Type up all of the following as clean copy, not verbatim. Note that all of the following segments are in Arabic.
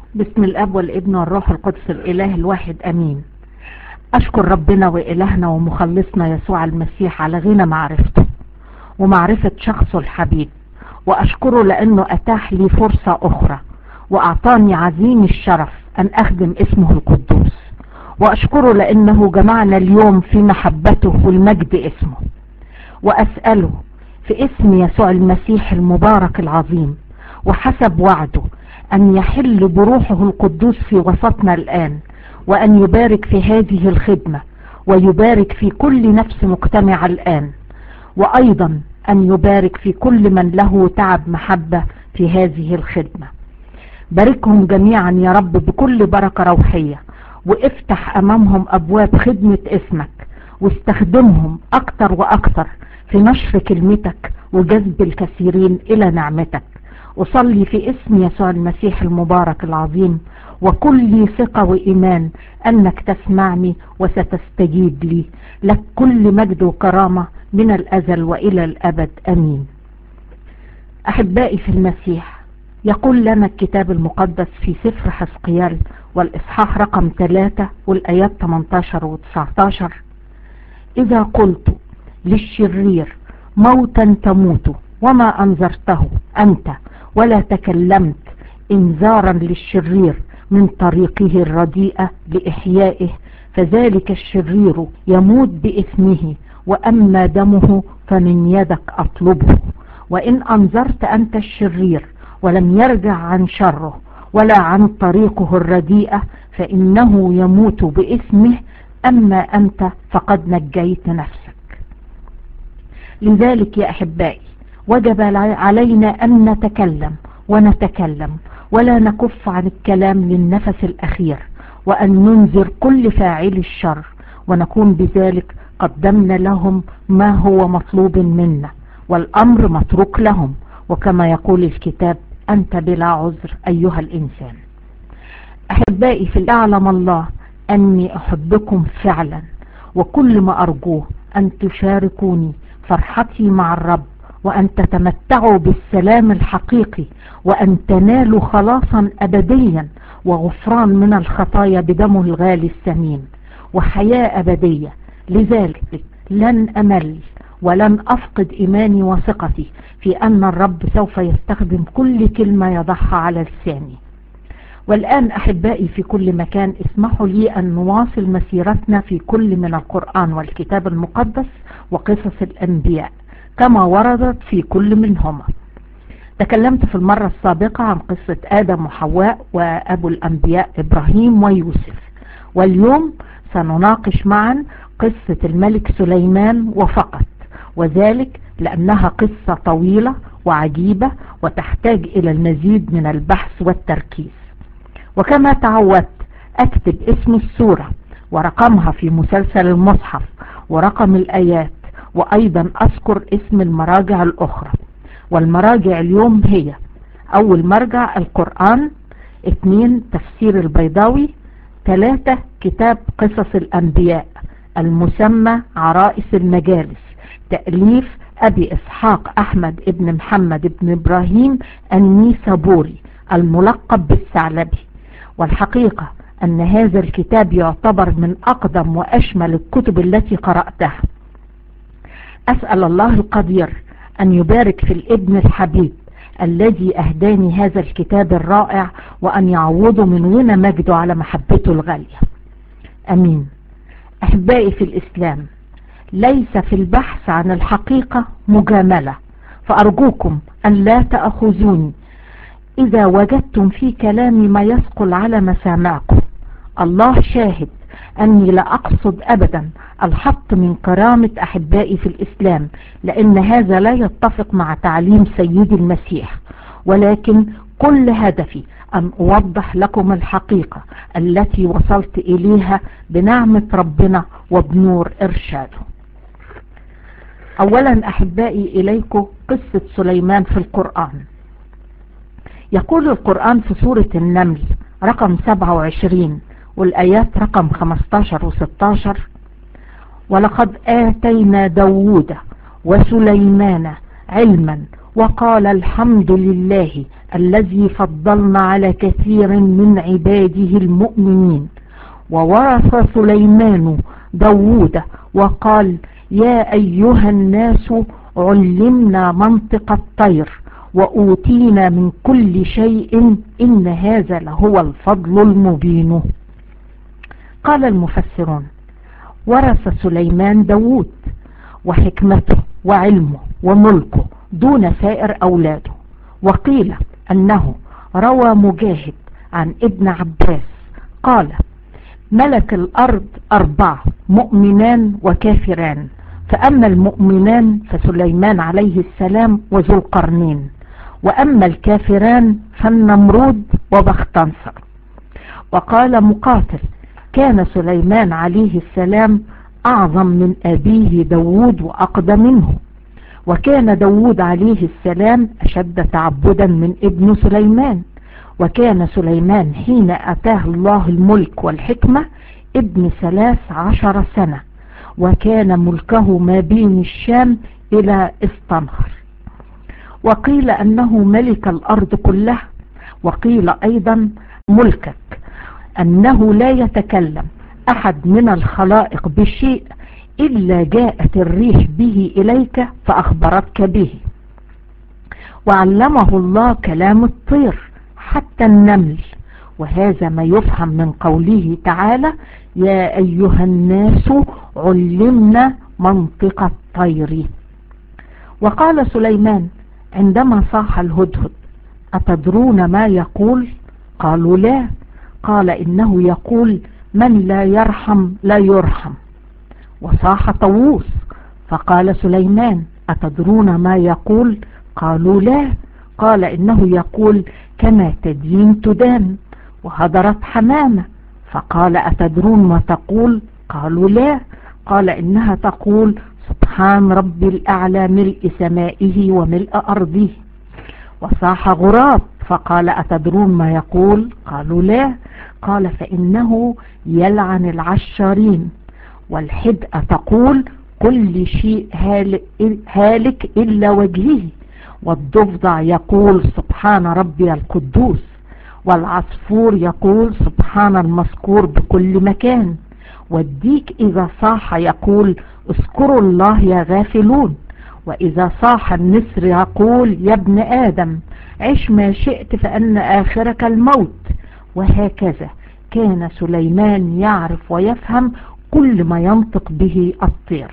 بسم الاب والابن والروح القدس الاله الواحد امين. اشكر ربنا والهنا ومخلصنا يسوع المسيح على غنى معرفته ومعرفة شخصه الحبيب، واشكره لانه اتاح لي فرصة اخرى واعطاني عظيم الشرف ان اخدم اسمه القدوس، واشكره لانه جمعنا اليوم في محبته والمجد اسمه. واسأله في اسم يسوع المسيح المبارك العظيم وحسب وعده أن يحل بروحه القدوس في وسطنا الآن، وأن يبارك في هذه الخدمة، ويبارك في كل نفس مجتمعة الآن، وأيضا أن يبارك في كل من له تعب محبة في هذه الخدمة. باركهم جميعا يا رب بكل بركة روحية، وافتح أمامهم أبواب خدمة اسمك، واستخدمهم أكتر وأكتر في نشر كلمتك وجذب الكثيرين إلى نعمتك. أصلي في اسم يسوع المسيح المبارك العظيم، وكل ثقة وإيمان أنك تسمعني وستستجيب لي. لك كل مجد وكرامة من الأزل وإلى الأبد آمين. أحبائي في المسيح، يقول لنا الكتاب المقدس في سفر حزقيال والإصحاح رقم 3 والآيات 18 و 19: إذا قلت للشرير موتا تموت وما أنذرته أنت ولا تكلمت إنذارا للشرير من طريقه الرديئة لإحيائه، فذلك الشرير يموت بإثمه، وأما دمه فمن يدك أطلبه. وإن أنذرت أنت الشرير ولم يرجع عن شره ولا عن طريقه الرديئة فإنه يموت بإثمه، أما أنت فقد نجيت نفسك. لذلك يا أحبائي، وجب علينا أن نتكلم ونتكلم ولا نكف عن الكلام للنفس الأخير، وأن ننذر كل فاعل الشر، ونكون بذلك قدمنا لهم ما هو مطلوب منا، والأمر متروك لهم، وكما يقول الكتاب: أنت بلا عذر أيها الإنسان. أحبائي في يعلم الله أني أحبكم فعلا، وكل ما أرجوه أن تشاركوني فرحتي مع الرب، وأن تتمتعوا بالسلام الحقيقي، وأن تنالوا خلاصا أبديا وغفران من الخطايا بدمه الغالي الثمين وحياة أبدية. لذلك لن أمل ولن أفقد إيماني وثقتي في أن الرب سوف يستخدم كل كلمة يضعها على لساني. والآن أحبائي في كل مكان، اسمحوا لي أن نواصل مسيرتنا في كل من القرآن والكتاب المقدس وقصص الأنبياء كما وردت في كل منهما. تكلمت في المرة السابقة عن قصة آدم وحواء وأبو الأنبياء إبراهيم ويوسف، واليوم سنناقش معا قصة الملك سليمان وفقط، وذلك لأنها قصة طويلة وعجيبة وتحتاج إلى المزيد من البحث والتركيز. وكما تعودت أكتب اسم السورة ورقمها في مسلسل المصحف ورقم الآيات، وأيضا أذكر اسم المراجع الأخرى. والمراجع اليوم هي: أول مرجع القرآن، 2 تفسير البيضاوي، 3 كتاب قصص الأنبياء المسمى عرائس المجالس، تأليف أبي إسحاق أحمد ابن محمد ابن إبراهيم النيسابوري الملقب بالثعلبي. والحقيقة أن هذا الكتاب يعتبر من أقدم وأشمل الكتب التي قرأتها. أسأل الله القدير أن يبارك في الابن الحبيب الذي أهداني هذا الكتاب الرائع، وأن يعوضه من غنى مجده على محبته الغالية. أمين. أحبائي في الإسلام، ليس في البحث عن الحقيقة مجاملة، فأرجوكم أن لا تأخذوني إذا وجدتم في كلامي ما يثقل على مسامعكم. الله شاهد أني لا أقصد أبدا الحط من كرامة أحبائي في الإسلام، لأن هذا لا يتفق مع تعليم سيدي المسيح، ولكن كل هدفي أن أوضح لكم الحقيقة التي وصلت إليها بنعمة ربنا وبنور إرشاده. أولا أحبائي إليكم قصة سليمان في القرآن. يقول القرآن في سورة النمل رقم 27 والآيات رقم 15 و 16: ولقد آتينا داود وسليمان علما وقال الحمد لله الذي فضلنا على كثير من عباده المؤمنين. وورث سليمان داود وقال يا أيها الناس علمنا منطق الطير وأوتينا من كل شيء إن هذا لهو الفضل المبين. قال المفسرون ورث سليمان داود وحكمته وعلمه وملكه دون سائر أولاده. وقيل أنه روى مجاهد عن ابن عباس قال ملك الأرض 4 مؤمنان وكافران، فأما المؤمنان فسليمان عليه السلام وذو القرنين، وأما الكافران فالنمرود وبختنصر. وقال مقاتل كان سليمان عليه السلام أعظم من أبيه داود وأقدم منه، وكان داود عليه السلام أشد تعبدا من ابن سليمان، وكان سليمان حين أتاه الله الملك والحكمة ابن 13 سنة، وكان ملكه ما بين الشام إلى استنهر. وقيل أنه ملك الأرض كلها. وقيل أيضا ملكك أنه لا يتكلم أحد من الخلائق بشيء إلا جاءت الريح به إليك فأخبرتك به. وعلمه الله كلام الطير حتى النمل، وهذا ما يفهم من قوله تعالى يا أيها الناس علمنا منطق الطير. وقال سليمان عندما صاح الهدهد أتدرون ما يقول؟ قالوا لا. قال إنه يقول من لا يرحم لا يرحم. وصاح طاووس فقال سليمان أتدرون ما يقول؟ قالوا لا. قال إنه يقول كما تدين تدان. وهدرت حمامة فقال أتدرون ما تقول؟ قالوا لا. قال إنها تقول سبحان ربي الأعلى ملء سمائه وملء أرضه. وصاح غراب فقال أتدرون ما يقول؟ قالوا لا. قال فإنه يلعن العشارين. والحدأة تقول كل شيء هالك إلا وجهه. والضفدع يقول سبحان ربي القدوس. والعصفور يقول سبحان المذكور بكل مكان. والديك إذا صاح يقول اذكروا الله يا غافلون. وإذا صاح النسر يقول يا ابن آدم عش ما شئت فأن آخرك الموت. وهكذا كان سليمان يعرف ويفهم كل ما ينطق به الطير.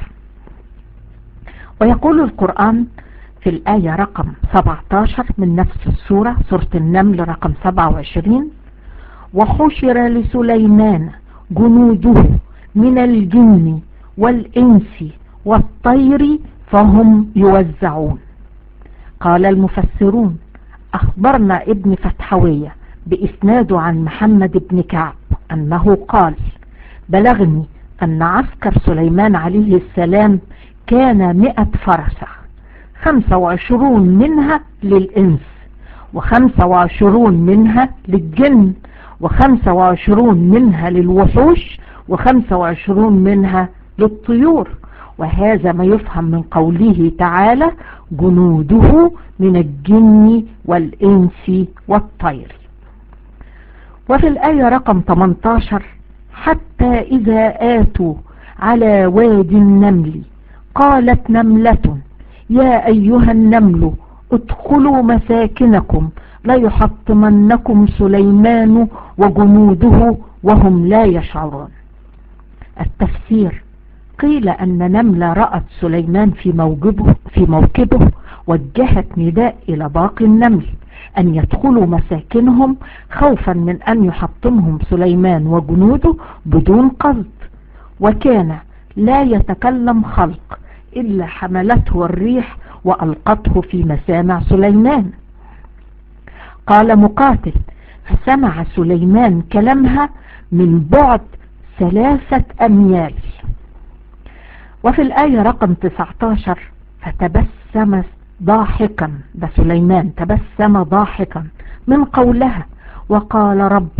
ويقول القرآن في الآية رقم 17 من نفس السورة سورة النمل رقم 27 وحشر لسليمان جنوده من الجن والإنس والطير فهم يوزعون. قال المفسرون أخبرنا ابن فتحوية بإسناده عن محمد بن كعب أنه قال بلغني أن عسكر سليمان عليه السلام كان 100 فرسة 25 منها للإنس و25 منها للجن و25 منها للوحوش و25 منها للطيور. وهذا ما يفهم من قوله تعالى جنوده من الجن والإنس والطير. وفي الآية رقم 18 حتى إذا آتوا على وادي النمل قالت نملة يا أيها النمل ادخلوا مساكنكم لا يحطمنكم سليمان وجنوده وهم لا يشعرون. التفسير قيل أن نملة رأت سليمان في موكبه وجهت نداء إلى باقي النمل أن يدخلوا مساكنهم خوفا من أن يحطمهم سليمان وجنوده بدون قصد. وكان لا يتكلم خلق إلا حملته الريح وألقته في مسامع سليمان. قال مقاتل فسمع سليمان كلامها من بعد 3 أميال. وفي الآية رقم 19 فتبسم ضاحكا، ده سليمان تبسم ضاحكا من قولها وقال ربي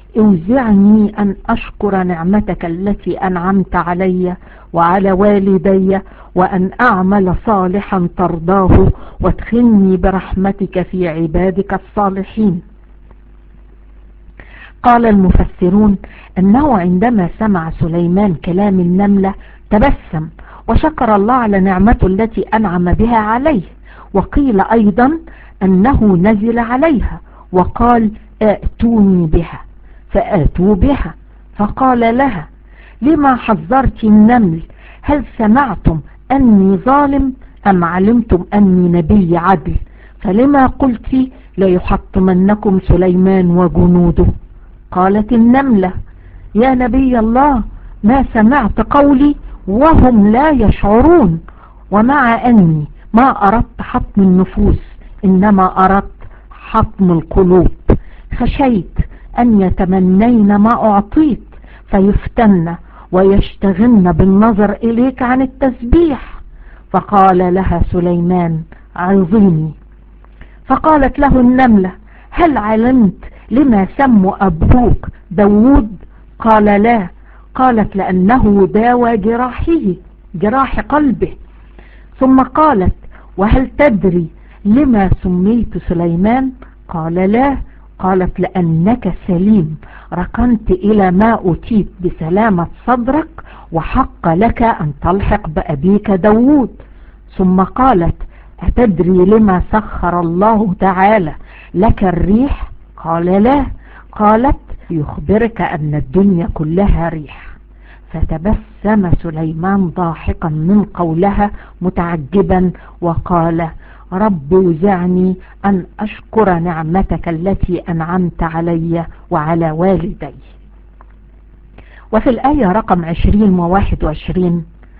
اوزعني أن أشكر نعمتك التي أنعمت علي وعلى والدي، وأن أعمل صالحا ترضاه، وادخلني برحمتك في عبادك الصالحين. قال المفسرون أنه عندما سمع سليمان كلام النملة تبسم وشكر الله على نعمته التي أنعم بها عليه. وقيل أيضا أنه نزل عليها وقال ائتوني بها، فآتوا بها. فقال لها لما حذرت النمل؟ هل سمعتم أني ظالم أم علمتم أني نبي عدل؟ فلما قلت ليحطمنكم سليمان وجنوده؟ قالت النملة يا نبي الله، ما سمعت قولي وهم لا يشعرون، ومع أني ما أردت حطم النفوس إنما أردت حطم القلوب. خشيت أن يتمنين ما أعطيت فيفتن ويشتغلن بالنظر إليك عن التسبيح. فقال لها سليمان عظيني. فقالت له النملة هل علمت لما سموا أبوك داود؟ قال لا. قالت لأنه داوى جراح قلبه. ثم قالت وهل تدري لما سميت سليمان؟ قال لا. قالت لأنك سليم، ركنت إلى ما أتيت بسلامة صدرك، وحق لك أن تلحق بأبيك داود. ثم قالت أتدري لما سخر الله تعالى لك الريح؟ قال لا. قالت يخبرك أن الدنيا كلها ريح. فتبسم سليمان ضاحكا من قولها متعجبا وقال رب اوزعني أن أشكر نعمتك التي أنعمت علي وعلى والدي. وفي الآية رقم 20 و21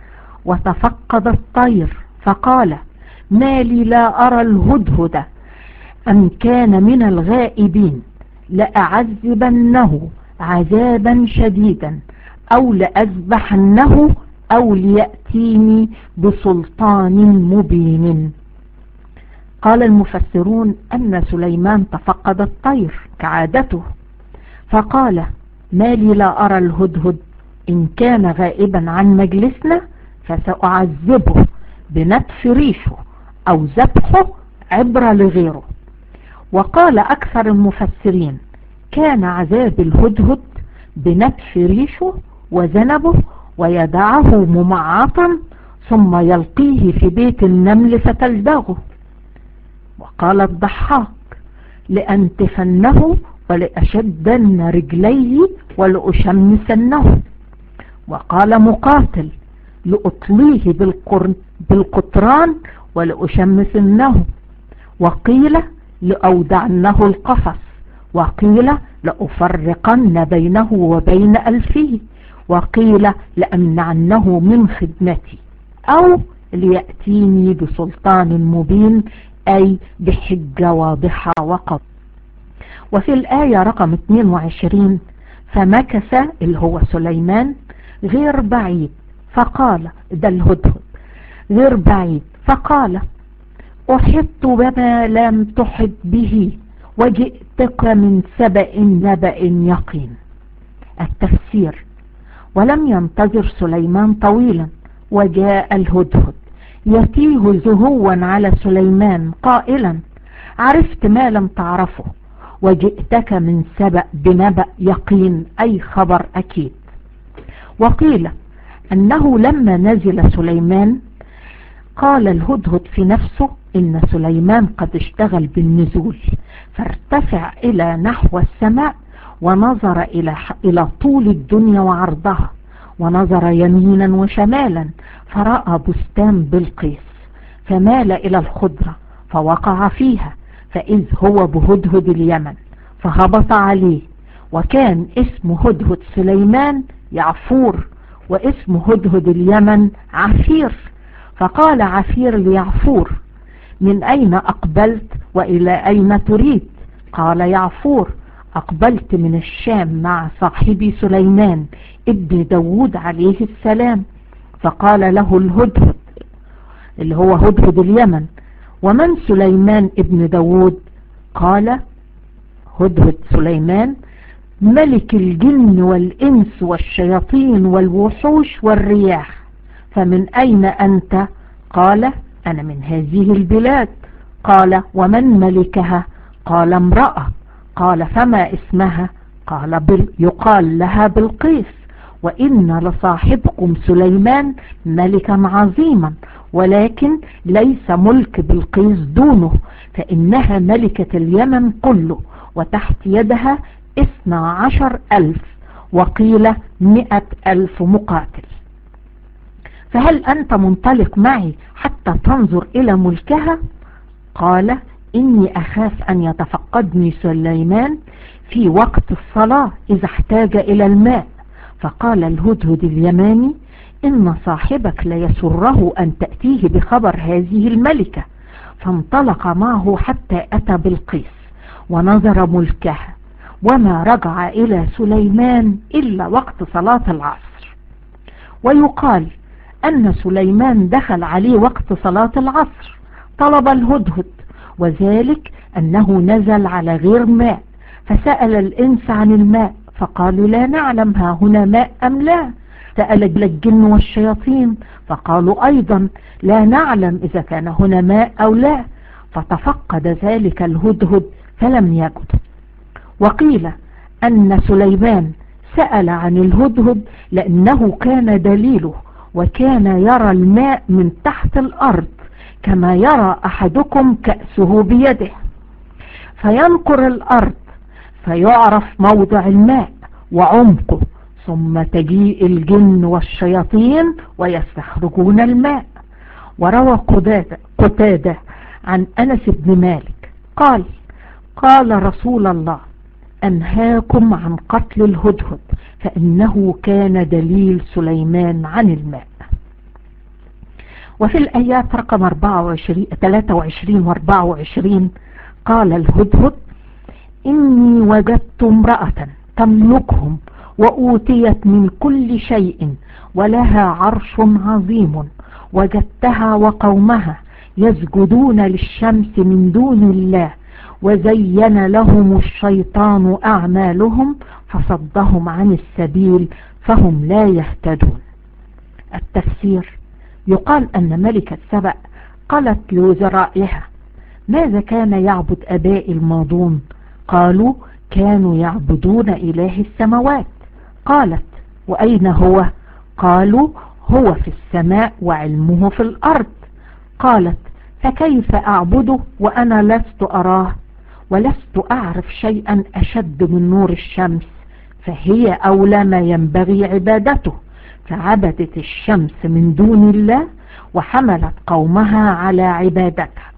وتفقد الطير فقال ما لي لا أرى الهدهد أم كان من الغائبين، لأعذبنه عذابا شديدا أو لأذبحنه أو ليأتيني بسلطان مبين. قال المفسرون أن سليمان تفقد الطير كعادته فقال ما لي لا أرى الهدهد، إن كان غائبا عن مجلسنا فسأعذبه بنتف ريشه أو ذبحه عبرة لغيره. وقال أكثر المفسرين كان عذاب الهدهد بنتف ريشه وذنبه ويدعه ممعطا ثم يلقيه في بيت النمل فتلدغه. وقال الضحاك لأنتفنه ولأشدن رجليه ولأشمسنه. وقال مقاتل لأطليه بالقطران ولأشمسنه. وقيل لأودعنه القفص. وقيل لأفرقن بينه وبين ألفه. وقيل لأمنعنه من خدمتي أو ليأتيني بسلطان مبين، أي بحجة واضحة وقط. وفي الآية رقم 22 فمكث اللي هو سليمان غير بعيد فقال ده الهدهد غير بعيد فقال أحط بما لم تحط به وجئتك من سبأ نبأ يقين. التفسير ولم ينتظر سليمان طويلا وجاء الهدهد يتيه زهوا على سليمان قائلا عرفت ما لم تعرفه وجئتك من سبأ بنبأ يقين، أي خبر أكيد. وقيل أنه لما نزل سليمان قال الهدهد في نفسه إن سليمان قد اشتغل بالنزول، فارتفع إلى نحو السماء ونظر إلى طول الدنيا وعرضها، ونظر يمينا وشمالا فرأى بستان بلقيس، فمال إلى الخضرة فوقع فيها، فإذ هو بهدهد اليمن فهبط عليه. وكان اسم هدهد سليمان يعفور، واسم هدهد اليمن عفير. فقال عفير ليعفور من أين أقبلت وإلى أين تريد؟ قال يعفور أقبلت من الشام مع صاحبي سليمان ابن داود عليه السلام. فقال له الهدهد اللي هو هدهد اليمن ومن سليمان ابن داود؟ قال هدهد سليمان ملك الجن والإنس والشياطين والوحوش والرياح، فمن أين أنت؟ قال: أنا من هذه البلاد. قال: ومن ملكها؟ قال: امرأة. قال: فما اسمها؟ قال: يقال لها بلقيس. وإن لصاحبكم سليمان ملكا عظيما، ولكن ليس ملك بلقيس دونه، فإنها ملكة اليمن كله، وتحت يدها 12,000، وقيل 100,000 مقاتل. فهل أنت منطلق معي حتى تنظر إلى ملكها؟ قال: إني أخاف أن يتفقدني سليمان في وقت الصلاة إذا احتاج إلى الماء. فقال الهدهد اليماني: إن صاحبك ليسره أن تأتيه بخبر هذه الملكة. فانطلق معه حتى أتى بلقيس ونظر ملكها، وما رجع إلى سليمان إلا وقت صلاة العصر. ويقال أن سليمان دخل عليه وقت صلاة العصر طلب الهدهد، وذلك أنه نزل على غير ماء، فسأل الإنس عن الماء فقالوا: لا نعلم ها هنا ماء أم لا. سأل الجن والشياطين فقالوا أيضا: لا نعلم إذا كان هنا ماء أو لا. فتفقد ذلك الهدهد فلم يجد. وقيل أن سليمان سأل عن الهدهد لأنه كان دليله، وكان يرى الماء من تحت الأرض كما يرى أحدكم كأسه بيده، فينقر الأرض فيعرف موضع الماء وعمقه، ثم تجيء الجن والشياطين ويستخرجون الماء. وروى قتادة عن أنس بن مالك قال: قال رسول الله: أنهاكم عن قتل الهدهد، فإنه كان دليل سليمان عن الماء. وفي الآيات رقم 23 و 24 قال الهدهد: إني وجدت امرأة تملكهم وأوتيت من كل شيء ولها عرش عظيم، وجدتها وقومها يسجدون للشمس من دون الله، وزين لهم الشيطان أعمالهم فصدهم عن السبيل فهم لا يهتدون. التفسير: يقال أن ملكة سبأ قالت لوزرائها: ماذا كان يعبد آباء الماضون؟ قالوا: كانوا يعبدون إله السماوات. قالت: وأين هو؟ قالوا: هو في السماء وعلمه في الأرض. قالت: فكيف أعبده وأنا لست أراه، ولست أعرف شيئا أشد من نور الشمس، فهي أولى ما ينبغي عبادته. فعبدت الشمس من دون الله وحملت قومها على عبادتها،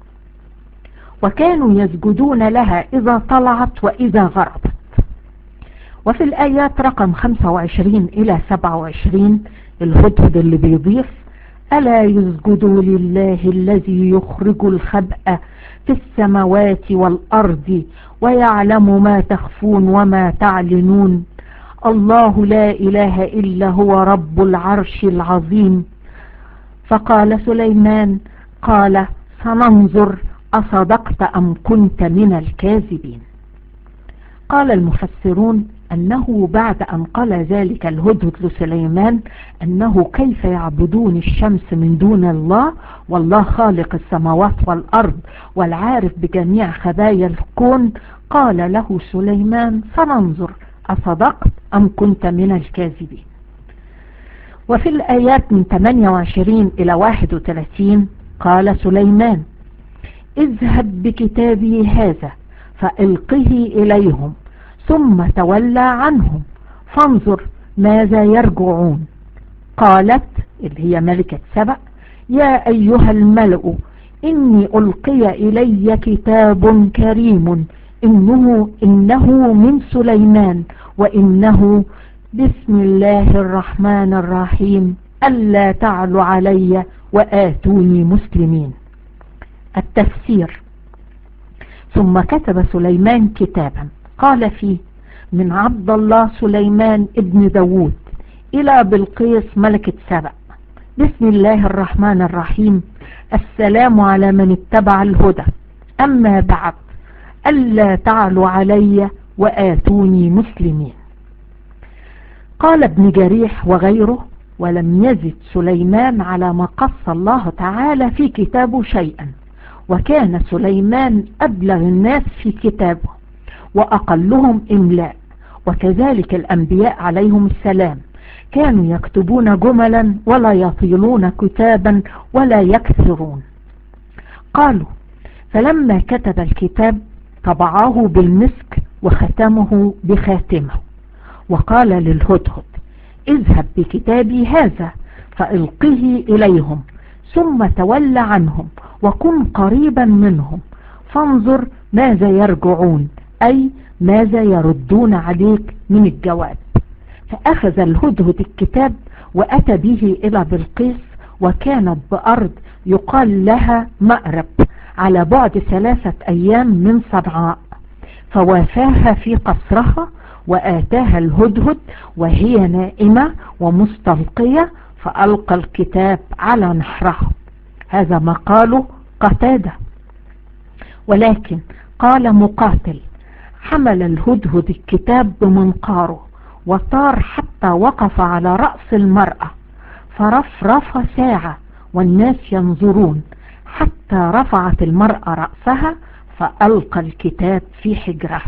وكانوا يسجدون لها إذا طلعت وإذا غربت. وفي الآيات رقم 25 إلى 27 الهدهد اللي بيضيف: ألا يسجدوا لله الذي يخرج الخبأ في السماوات والأرض ويعلم ما تخفون وما تعلنون، الله لا إله إلا هو رب العرش العظيم. فقال سليمان: قال: سننظر أصدقت أم كنت من الكاذبين. قال المفسرون أنه بعد أن قال ذلك الهدهد لسليمان أنه كيف يعبدون الشمس من دون الله، والله خالق السماوات والأرض والعارف بجميع خبايا الكون، قال له سليمان: سننظر أصدقت أم كنت من الكاذبين. وفي الآيات من 28 إلى 31 قال سليمان: اذهب بكتابي هذا فألقه إليهم ثم تولى عنهم فانظر ماذا يرجعون. قالت اللي هي ملكة سبأ: يا أيها الملأ إني ألقي إلي كتاب كريم إنه من سليمان وإنه بسم الله الرحمن الرحيم ألا تعلوا علي وآتوني مسلمين. التفسير: ثم كتب سليمان كتابا قال فيه: من عبد الله سليمان ابن داود إلى بلقيس ملكة سبأ، بسم الله الرحمن الرحيم، السلام على من اتبع الهدى، أما بعد، ألا تعلوا علي وآتوني مسلمين. قال ابن جريح وغيره: ولم يزد سليمان على ما قص الله تعالى في كتابه شيئا، وكان سليمان أبلغ الناس في كتابه وأقلهم إملاء، وكذلك الأنبياء عليهم السلام كانوا يكتبون جملا ولا يطيلون كتابا ولا يكثرون. قالوا: فلما كتب الكتاب طبعه بالمسك وختمه بخاتمه، وقال للهدهد: اذهب بكتابي هذا فألقه إليهم، ثم تول عنهم وكن قريبا منهم، فانظر ماذا يرجعون، أي ماذا يردون عليك من الجواب. فأخذ الهدهد الكتاب وأتى به إلى بلقيس، وكانت بأرض يقال لها مأرب على بعد 3 أيام من صنعاء، فوافاها في قصرها وآتاها الهدهد وهي نائمة ومستلقية، فألقى الكتاب على نحرها. هذا ما قاله قتادة. ولكن قال مقاتل: حمل الهدهد الكتاب بمنقاره وطار حتى وقف على رأس المرأة، فرفرف ساعة والناس ينظرون، حتى رفعت المرأة رأسها فألقى الكتاب في حجرها.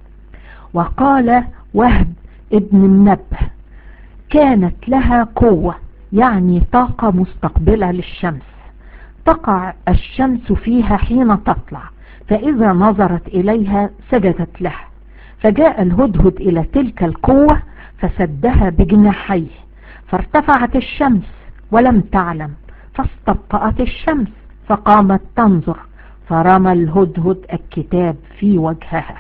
وقال وهب ابن النبه: كانت لها قوة، يعني طاقة مستقبلة للشمس، تقع الشمس فيها حين تطلع، فإذا نظرت إليها سجدت لها. فجاء الهدهد إلى تلك القوة فسدها بجناحيه، فارتفعت الشمس ولم تعلم، فاستبطأت الشمس فقامت تنظر، فرمى الهدهد الكتاب في وجهها.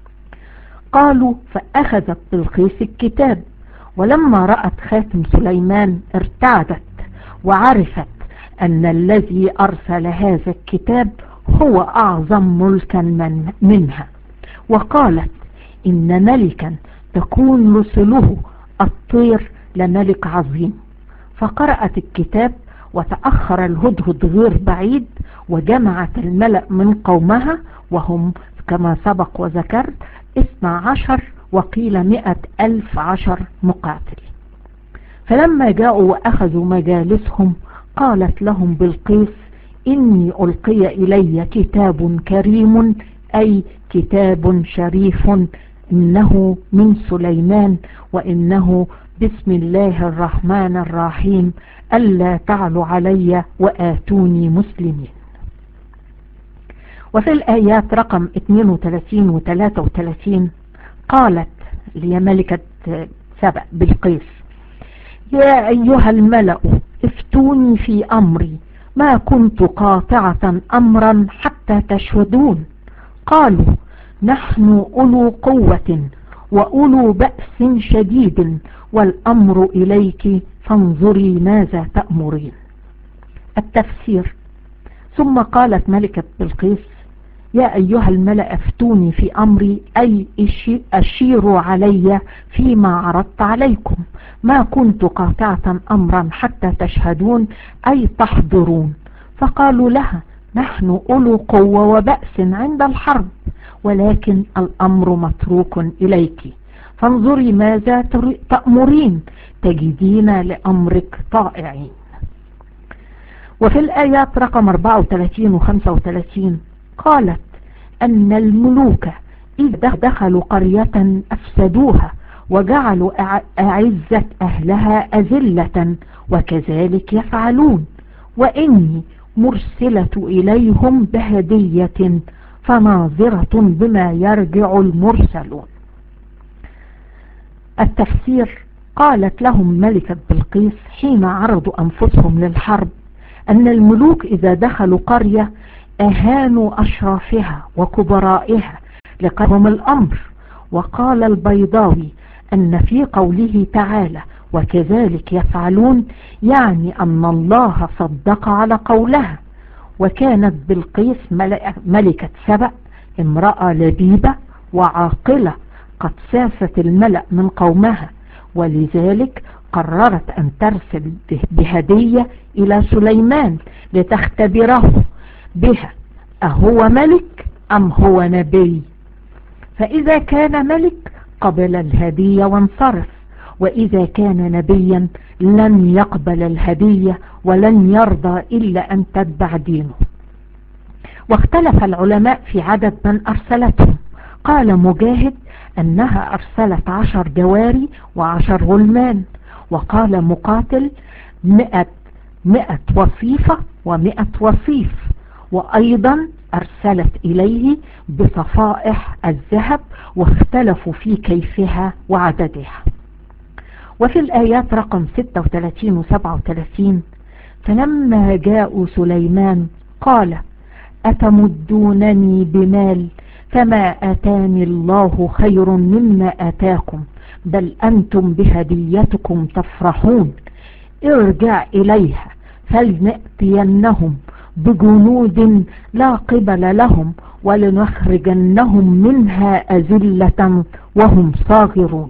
قالوا: فأخذت بلقيس الكتاب، ولما رأت خاتم سليمان ارتعدت، وعرفت أن الذي أرسل هذا الكتاب هو أعظم ملكا منها، وقالت: إن ملكا تكون رسله الطير لملك عظيم. فقرأت الكتاب، وتأخر الهدهد غير بعيد، وجمعت الملأ من قومها، وهم كما سبق وذكرت 12 وقيل 100,000 مقاتل. فلما جاءوا وأخذوا مجالسهم قالت لهم بلقيس: إني ألقي إلي كتاب كريم، أي كتاب شريف، إنه من سليمان، وإنه بسم الله الرحمن الرحيم، ألا تعلوا علي وآتوني مسلمين. وفي الآيات رقم 32 و 33 قالت لي ملكة سبأ بلقيس: يا أيها الملأ افتوني في أمري، ما كنت قاطعة أمرا حتى تشهدون. قالوا: نحن أولو قوة وأولو بأس شديد، والأمر إليك فانظري ماذا تأمرين. التفسير: ثم قالت ملكة بلقيس: يا أيها الملأ افتوني في أمري، أي أشيروا علي فيما عرضت عليكم، ما كنت قاطعة أمرا حتى تشهدون، أي تحضرون. فقالوا لها: نحن أولو قوة وبأس عند الحرب، ولكن الأمر متروك إليك، فانظري ماذا تأمرين، تجدين لأمرك طائعين. وفي الآيات رقم 34 و 35 قالت: أن الملوك إذا دخلوا قرية أفسدوها، وجعلوا أعزة أهلها أذلة، وكذلك يفعلون، وإني مرسلة إليهم بهدية، فناظرة بما يرجع المرسلون. التفسير: قالت لهم ملكة بلقيس حين عرضوا أنفسهم للحرب أن الملوك إذا دخلوا قرية أهانوا أشرافها وكبرائها لقوم الأمر. وقال البيضاوي أن في قوله تعالى وكذلك يفعلون يعني أن الله صدق على قولها. وكانت بلقيس ملكة سبأ امرأة لبيبة وعاقلة قد ساست الملأ من قومها، ولذلك قررت أن ترسل بهدية إلى سليمان لتختبره بها أهو ملك أم هو نبي. فإذا كان ملك قبل الهدية وانصرف، وإذا كان نبيا لن يقبل الهدية ولن يرضى إلا أن تتبع دينه. واختلف العلماء في عدد من أرسلتهم. قال مجاهد أنها أرسلت 10 جواري و10 غلمان، وقال مقاتل 100 وصيفة و100 وصيف، وأيضا أرسلت إليه بصفائح الذهب، واختلفوا في كيفها وعددها. وفي الآيات رقم 36 و 37: فلما جاءوا سليمان قال أتمدونني بمال فما آتاني الله خير مما آتاكم بل أنتم بهديتكم تفرحون. ارجع إليها فلنأتينهم بجنود لا قبل لهم ولنخرجنهم منها أذلة وهم صاغرون.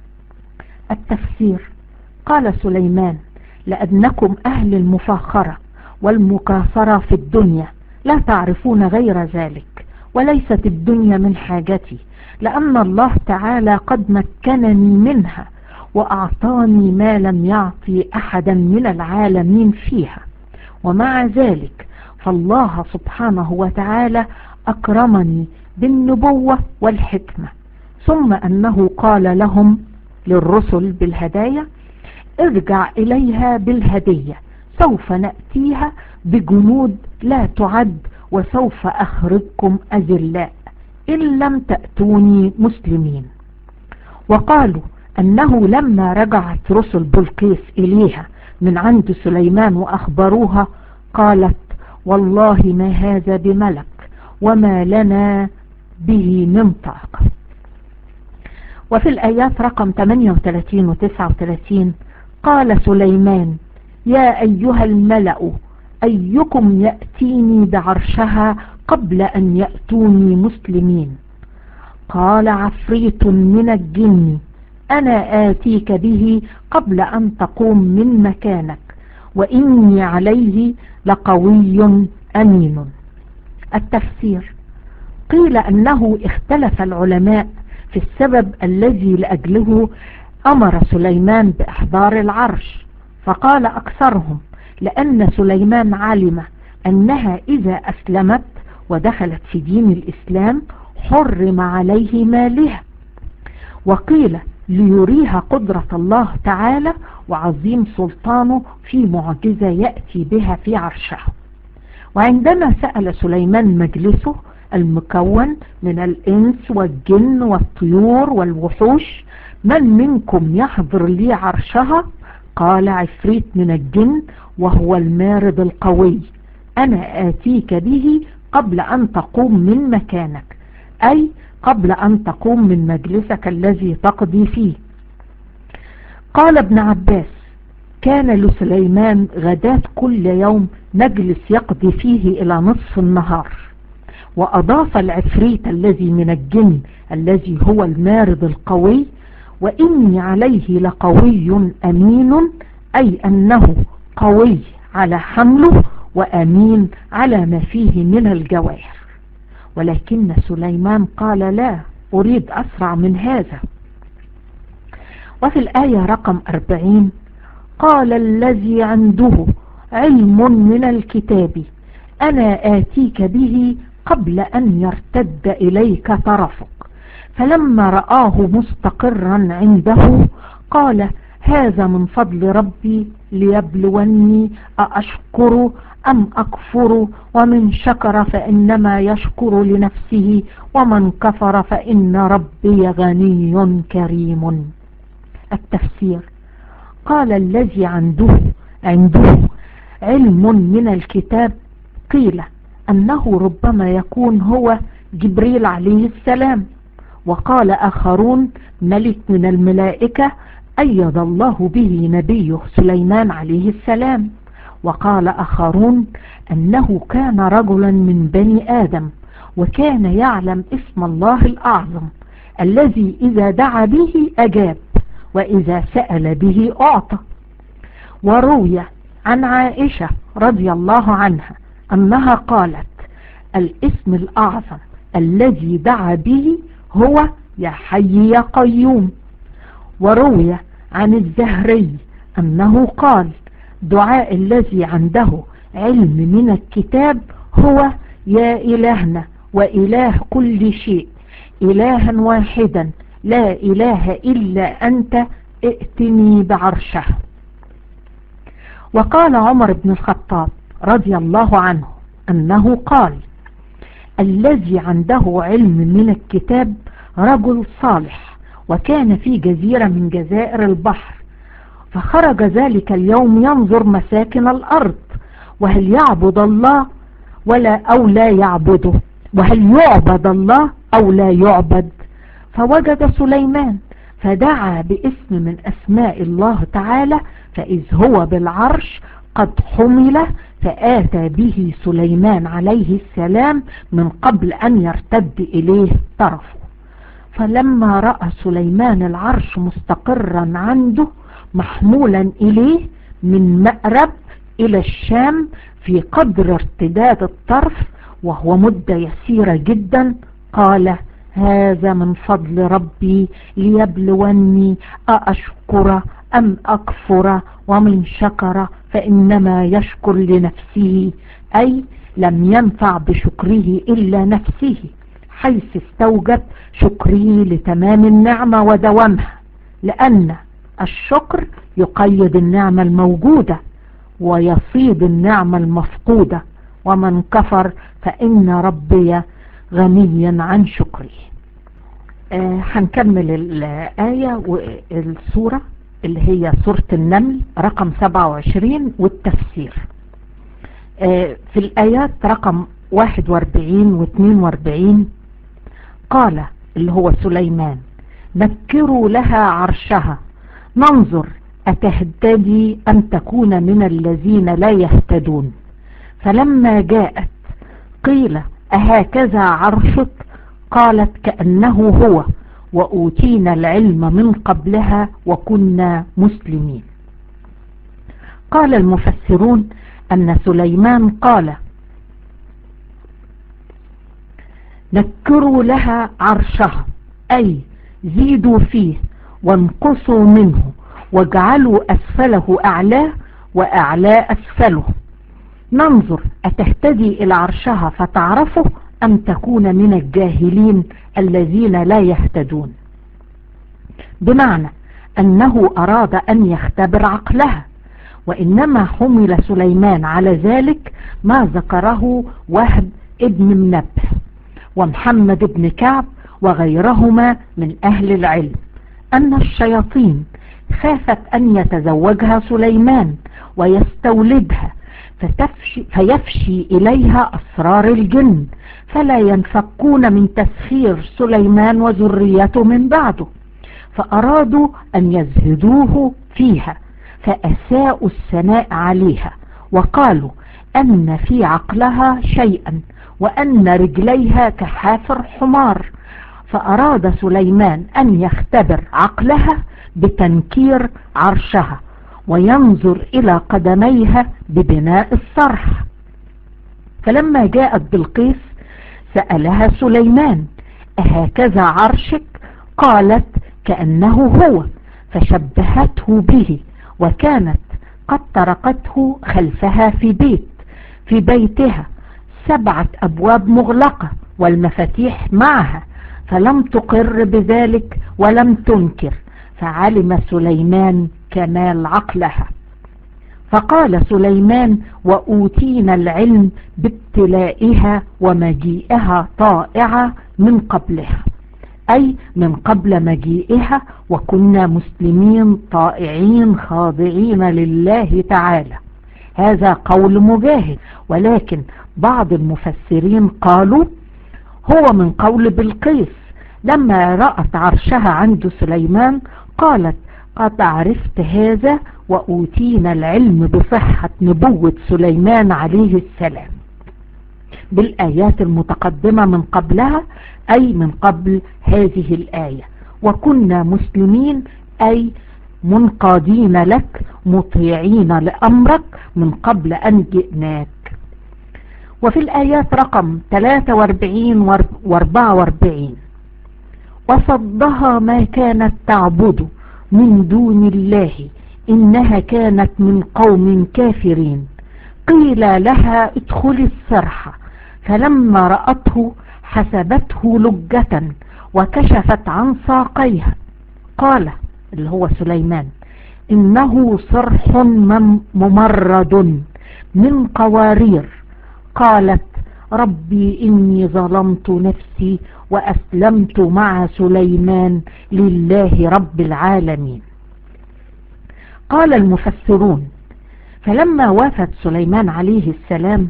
التفسير: قال سليمان: لأنكم أهل المفاخرة والمكاثرة في الدنيا لا تعرفون غير ذلك، وليست الدنيا من حاجتي، لأن الله تعالى قد مكنني منها وأعطاني ما لم يعطي أحدا من العالمين فيها. ومع ذلك فالله سبحانه وتعالى أكرمني بالنبوة والحكمة. ثم أنه قال لهم للرسل بالهدايا: ارجع إليها بالهدية، سوف نأتيها بجنود لا تعد، وسوف أخرجكم أذلاء إن لم تأتوني مسلمين. وقالوا أنه لما رجعت رسل بلقيس إليها من عند سليمان وأخبروها قالت: والله ما هذا بملك وما لنا به من طاقة. وفي الآيات رقم 38 و 39: قال سليمان: يا أيها الملأ أيكم يأتيني بعرشها قبل أن يأتوني مسلمين؟ قال عفريت من الجن أنا آتيك به قبل أن تقوم من مكانك وإني عليه لقوي أمين. التفسير: قيل أنه اختلف العلماء في السبب الذي لأجله أمر سليمان بإحضار العرش، فقال أكثرهم لأن سليمان علم أنها إذا أسلمت ودخلت في دين الإسلام حرم عليه مالها، وقيل ليريها قدرة الله تعالى وعظيم سلطانه في معجزة يأتي بها في عرشه. وعندما سأل سليمان مجلسه المكون من الإنس والجن والطيور والوحوش: من منكم يحضر لي عرشها؟ قال عفريت من الجن وهو المارد القوي: أنا آتيك به قبل أن تقوم من مكانك، أي قبل أن تقوم من مجلسك الذي تقضي فيه. قال ابن عباس: كان لسليمان غداة كل يوم مجلس يقضي فيه إلى نصف النهار. وأضاف العفريت الذي من الجن الذي هو المارد القوي: وإني عليه لقوي أمين، أي أنه قوي على حمله وأمين على ما فيه من الجواهر. ولكن سليمان قال: لا أريد أسرع من هذا. وفي الآية رقم 40: قال الذي عنده علم من الكتاب أنا آتيك به قبل أن يرتد إليك طرفك، فلما رآه مستقرا عنده قال: هذا من فضل ربي ليبلوني أأشكر أم أكفر، ومن شكر فإنما يشكر لنفسه ومن كفر فإن ربي غني كريم. التفسير: قال الذي عنده علم من الكتاب، قيل أنه ربما يكون هو جبريل عليه السلام. وقال آخرون: ملك من الملائكة أيد الله به نبيه سليمان عليه السلام. وقال آخرون أنه كان رجلا من بني آدم وكان يعلم اسم الله الأعظم الذي إذا دعا به أجاب وإذا سأل به أعطى. وروي عن عائشة رضي الله عنها أنها قالت: الاسم الأعظم الذي دعا به هو يا حي يا قيوم. وروي عن الزهري أنه قال: دعاء الذي عنده علم من الكتاب هو: يا إلهنا وإله كل شيء، إلها واحدا لا إله إلا أنت، ائتني بعرشه. وقال عمر بن الخطاب رضي الله عنه أنه قال: الذي عنده علم من الكتاب رجل صالح، وكان في جزيرة من جزائر البحر، فخرج ذلك اليوم ينظر مساكن الأرض، وهل يعبد الله أو لا يعبده، وهل يعبد الله أو لا يعبد. فوجد سليمان فدعا باسم من أسماء الله تعالى، فإذ هو بالعرش قد حمل، فآتى به سليمان عليه السلام من قبل أن يرتد إليه طرفه. فلما رأى سليمان العرش مستقرا عنده محمولا إليه من مأرب إلى الشام في قدر ارتداد الطرف، وهو مدة يسيرة جدا، قال: هذا من فضل ربي ليبلوني أأشكر أم أكفر، ومن شكر فإنما يشكر لنفسه، أي لم ينفع بشكره إلا نفسه، حيث استوجب شكره لتمام النعمة ودوامها، لأن الشكر يقيد النعمة الموجودة ويصيد النعمة المفقودة، ومن كفر فإن ربي غني عن شكره. هنكمل الآية والسورة اللي هي سورة النمل رقم 27 والتفسير. في الآيات رقم 41 و 42 قال اللي هو سليمان: نكروا لها عرشها ننظر أتهتدي أم تكون من الذين لا يهتدون. فلما جاءت قيل: أهكذا عرشك؟ قالت: كأنه هو، وأوتينا العلم من قبلها وكنا مسلمين. قال المفسرون أن سليمان قال: نكروا لها عرشها، أي زيدوا فيه وانقصوا منه، واجعلوا أسفله أعلاه وأعلاه أسفله. ننظر أتهتدي إلى عرشها فتعرفه أم تكون من الجاهلين الذين لا يهتدون. بمعنى أنه أراد أن يختبر عقلها، وإنما حمل سليمان على ذلك ما ذكره وهب ابن منبه ومحمد بن كعب وغيرهما من أهل العلم، أن الشياطين خافت أن يتزوجها سليمان ويستولدها فيفشي إليها أسرار الجن، فلا ينفكون من تسخير سليمان وذريته من بعده، فأرادوا أن يزهدوه فيها، فأساءوا الثناء عليها وقالوا أن في عقلها شيئا، وأن رجليها كحافر حمار. فأراد سليمان أن يختبر عقلها بتنكير عرشها وينظر إلى قدميها ببناء الصرح. فلما جاءت بلقيس سألها سليمان: أهكذا عرشك؟ قالت: كأنه هو، فشبهته به، وكانت قد تركته خلفها في بيتها 7 أبواب مغلقة والمفاتيح معها، فلم تقر بذلك ولم تنكر، فعلم سليمان كمال عقلها. فقال سليمان: وأوتينا العلم بابتلائها ومجيئها طائعة من قبلها، أي من قبل مجيئها، وكنا مسلمين طائعين خاضعين لله تعالى. هذا قول مجاهد، ولكن بعض المفسرين قالوا هو من قول بلقيس لما رأت عرشها عند سليمان قالت: قد عرفت هذا وأوتينا العلم بصحة نبوة سليمان عليه السلام، بالآيات المتقدمة من قبلها، أي من قبل هذه الآية، وكنا مسلمين أي منقادين لك مطيعين لأمرك من قبل أن جئناك. وفي الآيات رقم 43 و 44: وصدها ما كانت تعبد من دون الله، إنها كانت من قوم كافرين. قيل لها ادخلي الصرح، فلما رأته حسبته لجة وكشفت عن ساقيها. قال اللي هو سليمان: إنه صرح ممرد من قوارير. قالت: ربي إني ظلمت نفسي وأسلمت مع سليمان لله رب العالمين. قال المفسرون: فلما وافت سليمان عليه السلام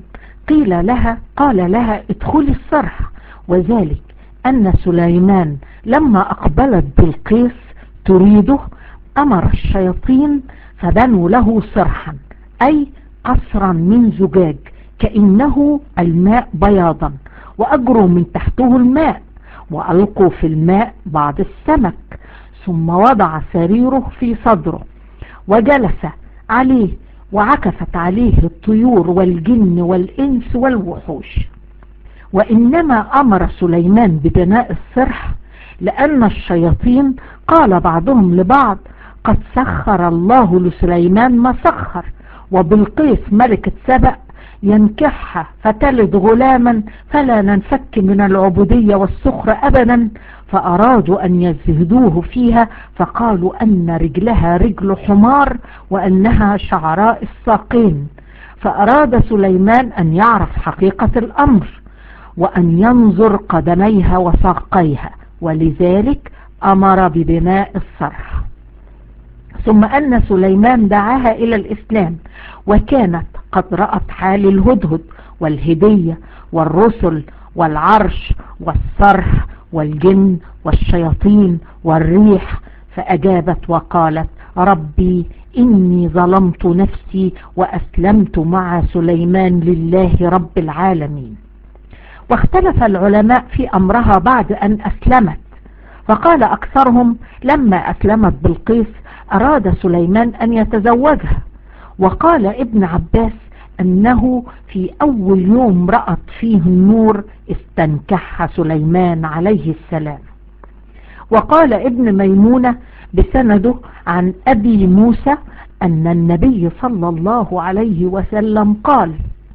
قال لها ادخلي الصرح، وذلك أن سليمان لما أقبلت بلقيس تريده أمر الشياطين فبنوا له صرحا، أي قصرا من زجاج كأنه الماء بياضا، وأجروا من تحته الماء، وألقوا في الماء بعض السمك، ثم وضع سريره في صدره وجلس عليه، وعكفت عليه الطيور والجن والإنس والوحوش. وإنما أمر سليمان ببناء الصرح لأن الشياطين قال بعضهم لبعض: قد سخر الله لسليمان ما سخر، وبلقيس ملكة سبأ ينكحها فتلد غلاما، فلا ننفك من العبودية والسخر أبدا. فأرادوا أن يزهدوه فيها، فقالوا أن رجلها رجل حمار وأنها شعراء الساقين. فأراد سليمان أن يعرف حقيقة الأمر وأن ينظر قدميها وساقيها، ولذلك أمر ببناء الصرح. ثم أن سليمان دعاها إلى الإسلام، وكانت قد رأت حال الهدهد والهدية والرسل والعرش والصرح والجن والشياطين والريح، فأجابت وقالت: ربي إني ظلمت نفسي وأسلمت مع سليمان لله رب العالمين. واختلف العلماء في أمرها بعد أن أسلمت، فقال أكثرهم: لما أسلمت بلقيس أراد سليمان أن يتزوجها. وقال ابن عباس أنه في أول يوم رأت فيه النور استنكحها سليمان عليه السلام. وقال ابن ميمونة بسنده عن أبي موسى أن النبي صلى الله عليه وسلم قال: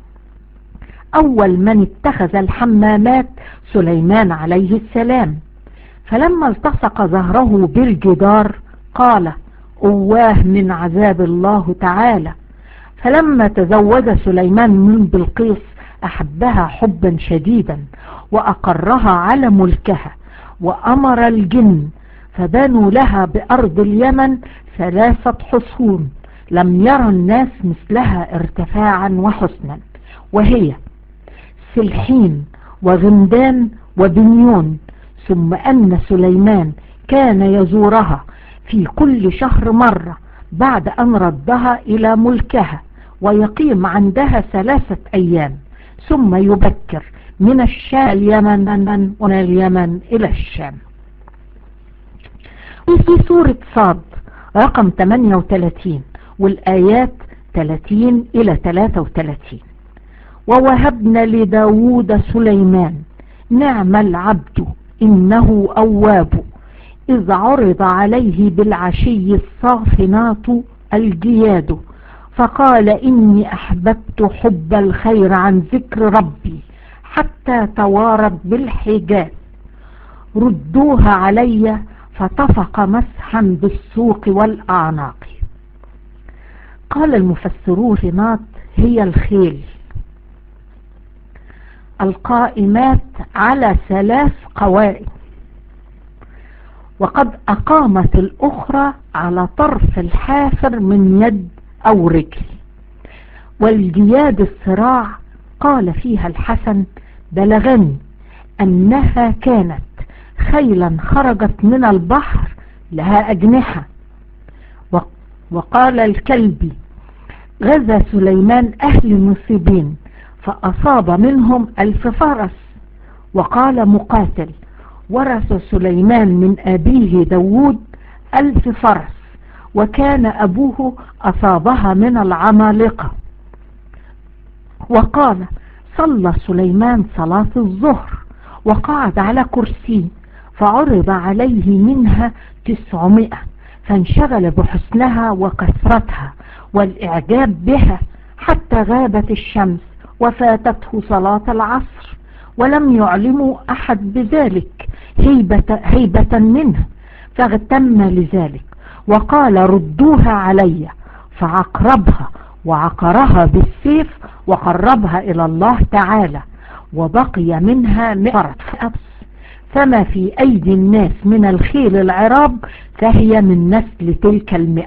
أول من اتخذ الحمامات سليمان عليه السلام، فلما التصق ظهره بالجدار قال: أواه من عذاب الله تعالى. فلما تزوج سليمان من بلقيس أحبها حبا شديدا، وأقرها على ملكها، وأمر الجن فبنوا لها بأرض اليمن 3 حصون لم يرى الناس مثلها ارتفاعا وحسنا، وهي سلحين وغمدان وبنيون. ثم أن سليمان كان يزورها في كل شهر مرة بعد أن ردها إلى ملكها، ويقيم عندها 3 أيام، ثم يبكر من الشام اليمن ومن اليمن إلى الشام. في سورة صاد رقم 38 والآيات 30 إلى 33: ووهبنا لداود سليمان نعم العبد إنه أواب، إذ عرض عليه بالعشي الصافنات الجياد، فقال إني أحببت حب الخير عن ذكر ربي حتى توارت بالحجاب، ردوها علي فطفق مسحا بالسوق والأعناق. قال المفسرون: هي الخيل القائمات على 3 قوائم، وقد أقامت الأخرى على طرف الحافر من يد أو رجل. والجياد الصراع قال فيها الحسن: بلغني أنها كانت خيلا خرجت من البحر لها أجنحة. وقال الكلبي: غزا سليمان أهل نصيبين فأصاب منهم 1000 فرس. وقال مقاتل: ورث سليمان من أبيه داود 1000 فرس، وكان أبوه أصابها من العمالقة. وقال: صلى سليمان صلاة الظهر وقعد على كرسي، فعرض عليه منها 900، فانشغل بحسنها وكثرتها والإعجاب بها حتى غابت الشمس وفاتته صلاة العصر، ولم يعلموا أحد بذلك هيبة منه، فاغتم لذلك وقال ردوها علي، فعقربها وعقرها بالسيف وقربها إلى الله تعالى، وبقي منها 100 فرس، فما في أيدي الناس من الخيل العراب فهي من نسل تلك 100.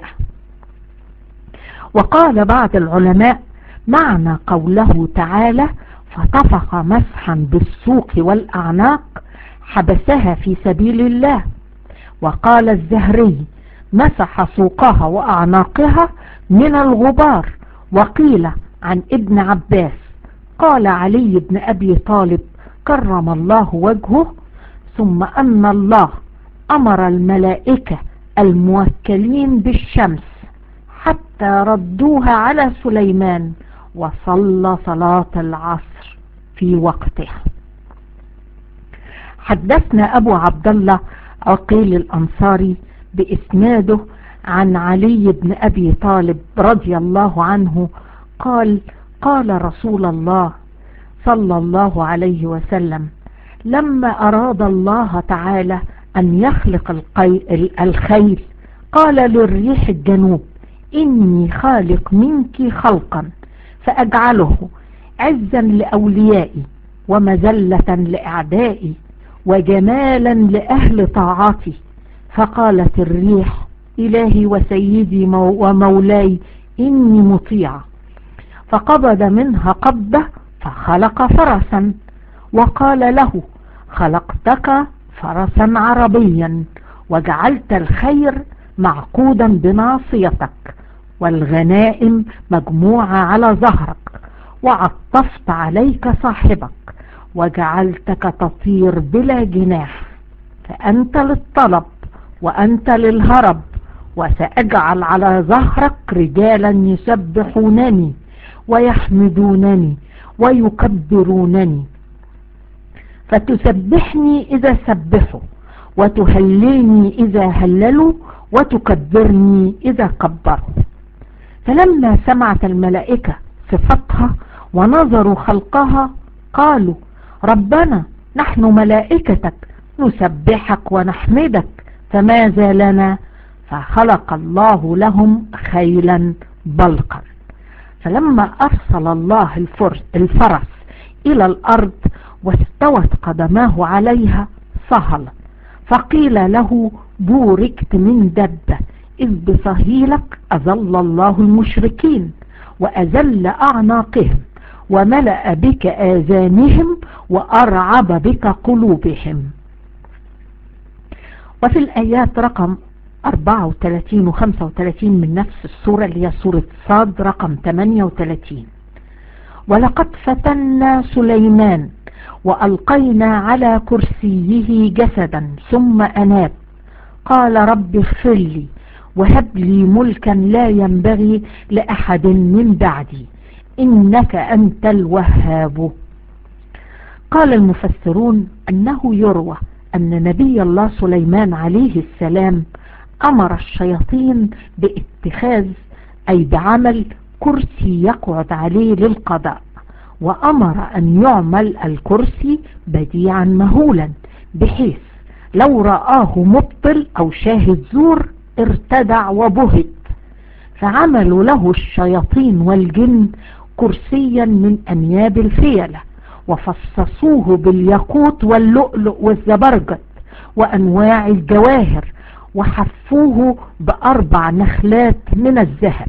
وقال بعض العلماء معنى قوله تعالى فطفق مسحا بالسوق والأعناق حبسها في سبيل الله. وقال الزهري مسح سوقها وأعناقها من الغبار. وقيل عن ابن عباس قال علي بن أبي طالب كرم الله وجهه ثم أن الله أمر الملائكة الموكلين بالشمس حتى ردوها على سليمان وصلى صلاة العصر في وقتها. حدثنا أبو عبد الله عقيل الأنصاري بإسناده عن علي بن أبي طالب رضي الله عنه قال قال رسول الله صلى الله عليه وسلم لما أراد الله تعالى أن يخلق الخيل قال للريح الجنوب إني خالق منك خلقا فأجعله عزا لأوليائي ومذلة لأعدائي وجمالا لأهل طاعتي. فقالت الريح إلهي وسيدي ومولاي إني مطيعة، فقبض منها قبضة فخلق فرسا وقال له خلقتك فرسا عربيا وجعلت الخير معقودا بناصيتك والغنائم مجموعة على ظهرك وعطفت عليك صاحبك وجعلتك تطير بلا جناح، فأنت للطلب وأنت للهرب، وسأجعل على ظهرك رجالا يسبحونني ويحمدونني ويكبرونني، فتسبحني إذا سبحوا وتهللني إذا هللوا وتكبرني إذا كبروا. فلما سمعت الملائكة صفتها ونظروا خلقها قالوا ربنا نحن ملائكتك نسبحك ونحمدك فماذا لنا؟ فخلق الله لهم خيلا بلقا. فلما أرسل الله الفرس إلى الأرض واستوت قدماه عليها صهل، فقيل له بوركت من دبة إذ بصهيلك أذل الله المشركين وأذل أعناقهم وملأ بك آذانهم وأرعب بك قلوبهم. وفي الآيات رقم 34 و 35 من نفس السورة اللي هي سورة صاد رقم 38 ولقد فتنا سليمان وألقينا على كرسيه جسدا ثم أناب قال رب اغفر لي وهب لي ملكا لا ينبغي لأحد من بعدي إنك أنت الوهاب. قال المفسرون أنه يروى أن نبي الله سليمان عليه السلام أمر الشياطين باتخاذ أي بعمل كرسي يقعد عليه للقضاء، وأمر أن يعمل الكرسي بديعا مهولا بحيث لو رآه مبطل أو شاهد زور ارتدع وبهت، فعملوا له الشياطين والجن كرسيا من أنياب الفيلة وفصصوه بالياقوت واللؤلؤ والزبرجد وأنواع الجواهر وحفوه ب4 نخلات من الذهب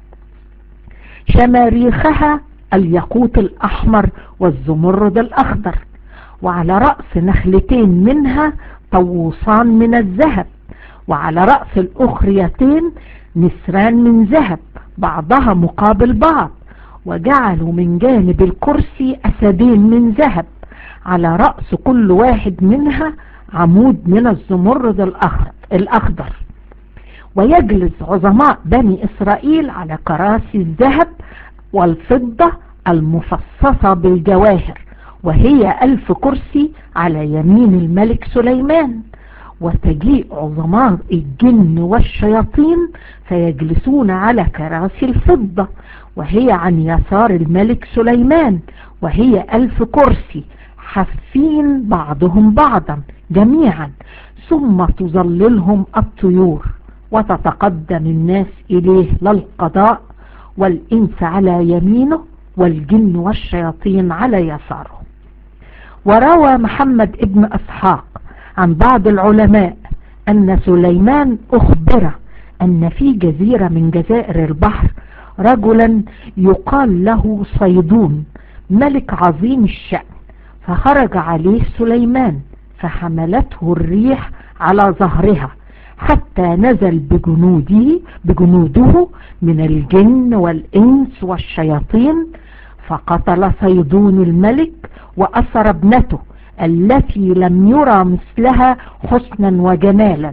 شماريخها الياقوت الأحمر والزمرد الأخضر، وعلى رأس نخلتين منها طووسان من الذهب، وعلى رأس الأخريتين نسران من ذهب بعضها مقابل بعض، وجعلوا من جانب الكرسي أسدين من ذهب على رأس كل واحد منها عمود من الزمرد الأخضر. ويجلس عظماء بني إسرائيل على كراسي الذهب والفضة المفصصة بالجواهر، وهي 1000 كرسي على يمين الملك سليمان وتجيء عظماء الجن والشياطين فيجلسون على كراسي الفضة، وهي عن يسار الملك سليمان، وهي 1000 كرسي حافين بعضهم بعضا جميعا، ثم تظللهم الطيور، وتتقدم الناس إليه للقضاء، والإنس على يمينه والجن والشياطين على يساره. وروى محمد ابن إسحاق عن بعض العلماء أن سليمان أخبر أن في جزيرة من جزائر البحر رجلا يقال له صيدون، ملك عظيم الشأن، فخرج عليه سليمان فحملته الريح على ظهرها حتى نزل بجنوده من الجن والإنس والشياطين، فقتل صيدون الملك وأسر ابنته التي لم يرى مثلها حسنا وجمالا،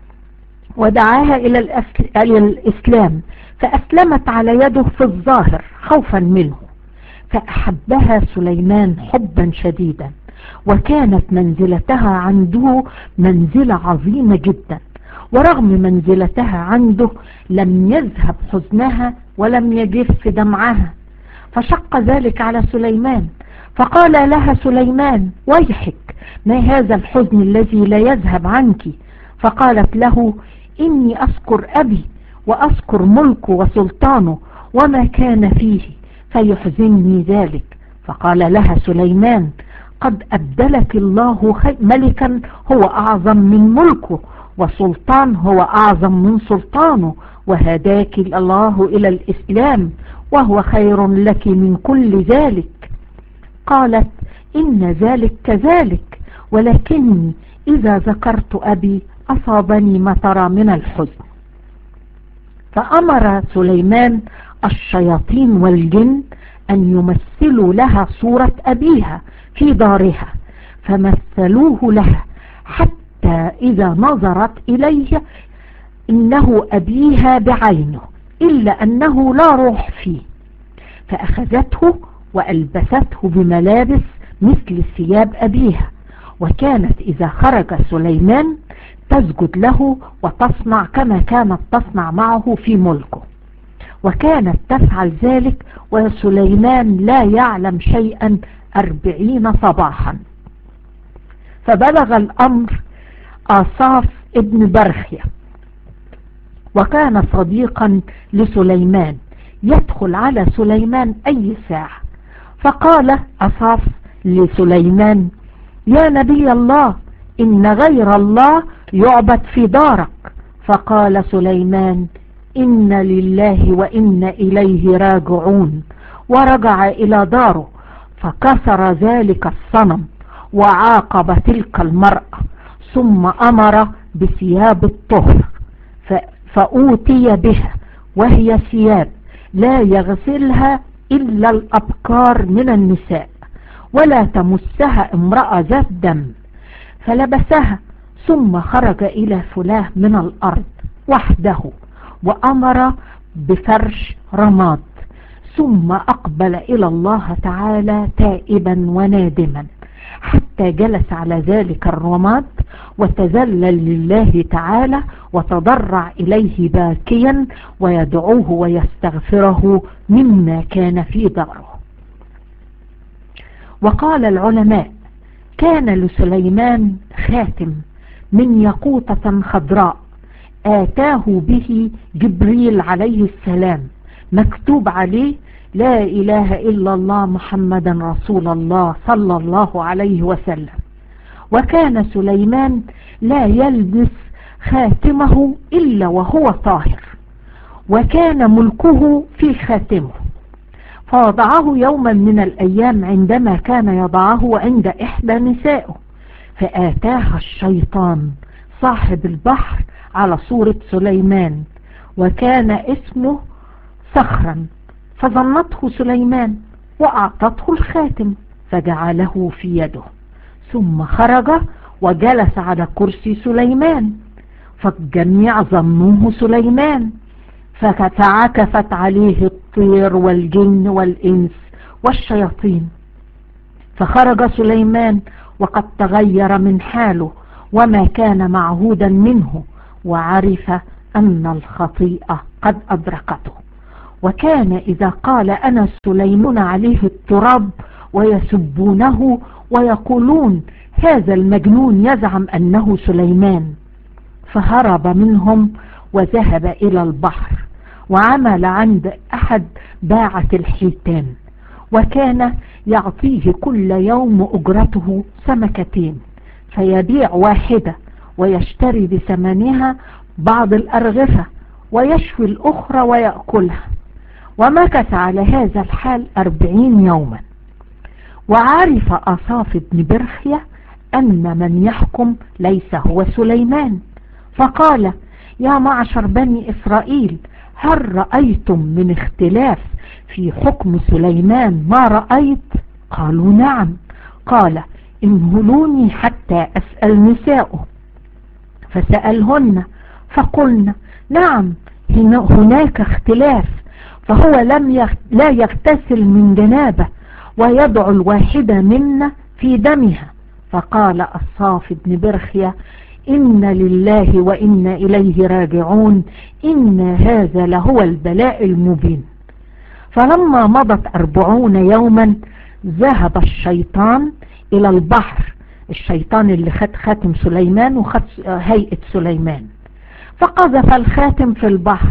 ودعاها إلى الإسلام، فأسلمت على يده في الظاهر خوفا منه، فأحبها سليمان حبا شديدا، وكانت منزلتها عنده منزلة عظيمة جدا، ورغم منزلتها عنده لم يذهب حزنها ولم يجف دمعها، فشق ذلك على سليمان، فقال لها سليمان: ويحك، ما هذا الحزن الذي لا يذهب عنك؟ فقالت له: إني أذكر أبي وأذكر ملكه وسلطانه وما كان فيه فيحزنني ذلك. فقال لها سليمان: قد أبدلك الله ملكا هو أعظم من ملكه، وسلطان هو أعظم من سلطانه، وهداك الله إلى الإسلام، وهو خير لك من كل ذلك. قالت: إن ذلك كذلك، ولكني إذا ذكرت أبي أصابني ما ترى من الحزن. فأمر سليمان الشياطين والجن أن يمثلوا لها صورة أبيها في دارها، فمثلوه لها حتى إذا نظرت إليه إنه أبيها بعينه، إلا أنه لا روح فيه، فأخذته وألبسته بملابس مثل ثياب أبيها، وكانت إذا خرج سليمان تسجد له وتصنع كما كانت تصنع معه في ملكه، وكانت تفعل ذلك وسليمان لا يعلم شيئا 40 صباحا. فبلغ الأمر آصاف ابن برخية، وكان صديقا لسليمان، يدخل على سليمان أي ساعة، فقال آصاف لسليمان: يا نبي الله، إن غير الله يعبد في دارك. فقال سليمان: إن لله وإن إليه راجعون، ورجع إلى داره، فكسر ذلك الصنم وعاقب تلك المرأة، ثم أمر بثياب الطهر فأوتي بها، وهي ثياب لا يغسلها إلا الأبكار من النساء، ولا تمسها امرأة ذات دم، فلبسها، ثم خرج إلى فلاه من الأرض وحده، وأمر بفرش رماد، ثم أقبل إلى الله تعالى تائبا ونادما، حتى جلس على ذلك الرماد وتذلل لله تعالى وتضرع إليه باكيا ويدعوه ويستغفره مما كان في داره. وقال العلماء: كان لسليمان خاتم من ياقوتة خضراء آتاه به جبريل عليه السلام، مكتوب عليه: لا إله إلا الله محمد رسول الله صلى الله عليه وسلم. وكان سليمان لا يلبس خاتمه إلا وهو طاهر، وكان ملكه في خاتمه، فوضعه يوما من الأيام عندما كان يضعه عند إحدى نسائه، فآتاها الشيطان صاحب البحر على صورة سليمان، وكان اسمه صخرا، فظنته سليمان وأعطته الخاتم، فجعله في يده، ثم خرج وجلس على كرسي سليمان، فالجميع ظنوه سليمان، فعكفت عليه الطير والجن والإنس والشياطين. فخرج سليمان وقد تغير من حاله، وما كان معهودا منه، وعرف أن الخطيئة قد أدركته. وكان إذا قال أنا سليمان عليه التراب ويسبونه ويقولون هذا المجنون يزعم أنه سليمان، فهرب منهم وذهب إلى البحر وعمل عند أحد باعة الحيتان، وكان يعطيه كل يوم أجرته سمكتين، فيبيع واحدة ويشتري بثمنها بعض الأرغفة ويشوي الأخرى ويأكلها. ومكث على هذا الحال 40 يوما. وعرف آصاف بن برخية أن من يحكم ليس هو سليمان، فقال يا معشر بني إسرائيل، هل رأيتم من اختلاف في حكم سليمان ما رأيت؟ قالوا نعم. قال انهلوني حتى أسأل نساؤه. فسألهن فقلن نعم هناك اختلاف، فهو لا يغتسل من جنابه ويدعو الواحدة منا في دمها. فقال أصاف بن برخية إن لله وإنا إليه راجعون، إن هذا لهو البلاء المبين. فلما مضت 40 يوما ذهب الشيطان إلى البحر، الشيطان اللي خد خاتم سليمان وخد هيئة سليمان، فقذف الخاتم في البحر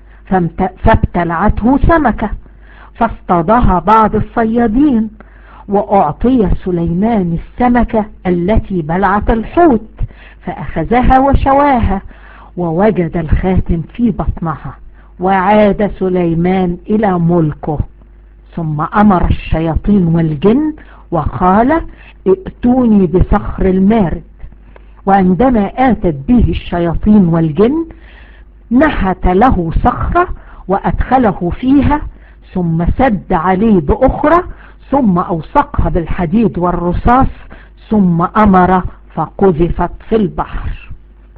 فابتلعته سمكة، فاصطادها بعض الصيادين، وأعطي سليمان السمكة التي بلعت الحوت، فأخذها وشواها ووجد الخاتم في بطنها، وعاد سليمان إلى ملكه. ثم أمر الشياطين والجن وقال ائتوني بصخر المارد. وعندما آتت به الشياطين والجن نحت له صخرة وأدخله فيها، ثم سد عليه بأخرى، ثم أوثقها بالحديد والرصاص، ثم أمر فقذفت في البحر.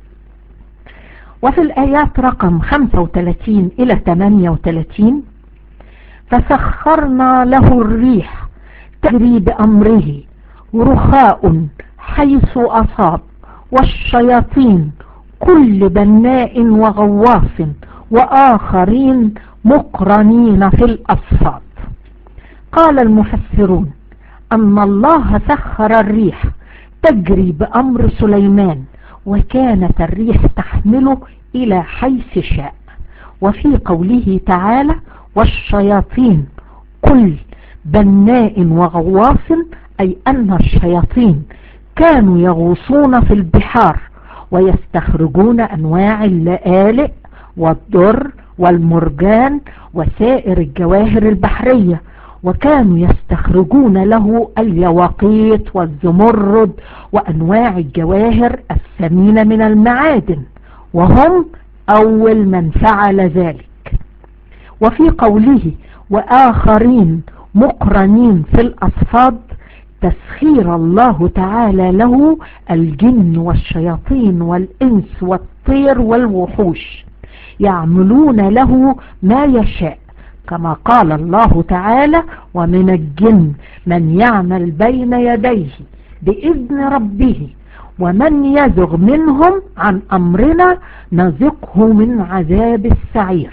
وفي الآيات رقم 35 إلى 38 فسخرنا له الريح تجري بأمره رخاء حيث أصاب، والشياطين كل بناء وغواص، وآخرين مقرنين في الأصفاد. قال المفسرون أن الله سخر الريح تجري بأمر سليمان، وكانت الريح تحمله إلى حيث شاء. وفي قوله تعالى والشياطين كل بناء وغواص، أي أن الشياطين كانوا يغوصون في البحار ويستخرجون أنواع اللآلئ والدر والمرجان وسائر الجواهر البحرية، وكانوا يستخرجون له اليواقيت والزمرد وأنواع الجواهر الثمينة من المعادن، وهم أول من فعل ذلك. وفي قوله وآخرين مقرنين في الأصفاد، تسخير الله تعالى له الجن والشياطين والإنس والطير والوحوش، يعملون له ما يشاء، كما قال الله تعالى ومن الجن من يعمل بين يديه بإذن ربه، ومن يزغ منهم عن أمرنا نذقه من عذاب السعير.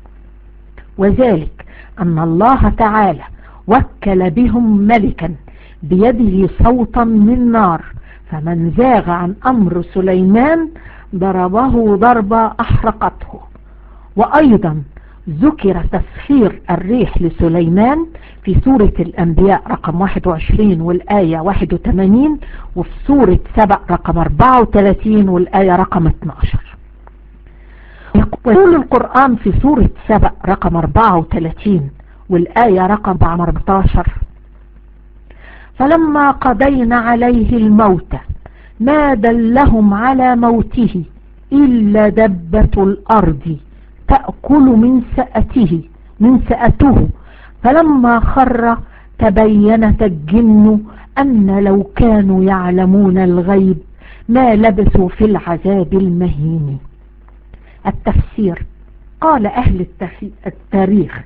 وذلك أن الله تعالى وكل بهم ملكا بيده صوتا من نار، فمن زاغ عن أمر سليمان ضربه ضربة أحرقته. وأيضا ذكر تسخير الريح لسليمان في سورة الأنبياء رقم 21 والآية 81، وفي سورة سبأ رقم 34 والآية رقم 12. يقول القرآن في سورة سبأ رقم 34 والآية رقم 14 فلما قضينا عليه الموت ما دلهم على موته إلا دبة الأرض تأكل من سأته فلما خر تبينت الجن أن لو كانوا يعلمون الغيب ما لبثوا في العذاب المهين. التفسير: قال أهل التاريخ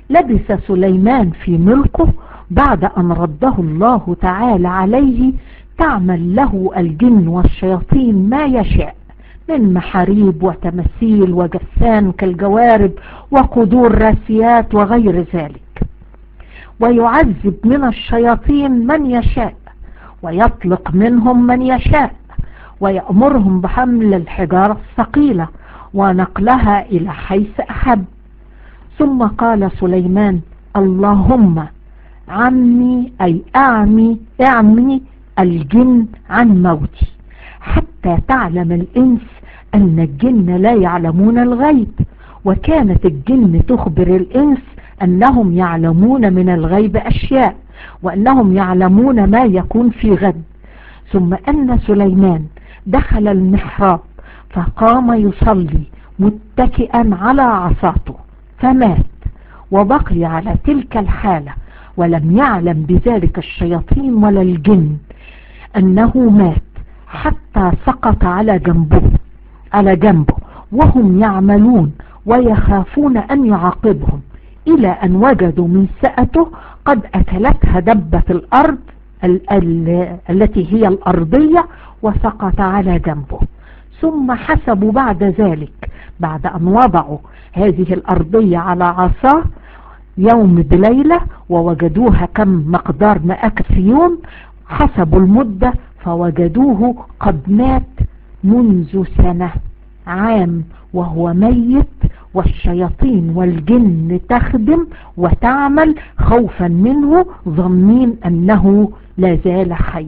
لبث سليمان في ملكه بعد أن رده الله تعالى عليه تعمل له الجن والشياطين ما يشاء من محاريب وتماثيل وجثان كالجوارب وقدور راسيات وغير ذلك، ويعذب من الشياطين من يشاء ويطلق منهم من يشاء، ويأمرهم بحمل الحجارة الثقيلة ونقلها إلى حيث أحب. ثم قال سليمان: اللهم عمي أي أعمي الجن عن موتي، حتى تعلم الإنس أن الجن لا يعلمون الغيب. وكانت الجن تخبر الإنس أنهم يعلمون من الغيب أشياء، وأنهم يعلمون ما يكون في غد. ثم أن سليمان دخل المحراب فقام يصلي متكئا على عصاته فمات، وبقي على تلك الحالة، ولم يعلم بذلك الشياطين ولا الجن أنه مات، حتى سقط على جنبه وهم يعملون ويخافون أن يعاقبهم، إلى أن وجدوا من سأته قد أكلتها دبة الأرض التي هي الأرضية، وسقط على جنبه. ثم حسبوا بعد ذلك، بعد أن وضعوا هذه الأرضية على عصاه يوم بليلة ووجدوها كم مقدار ما أكل في يوم، حسبوا المدة فوجدوه قد مات منذ سنة، عام وهو ميت، والشياطين والجن تخدم وتعمل خوفا منه، ظنين أنه لا زال حي.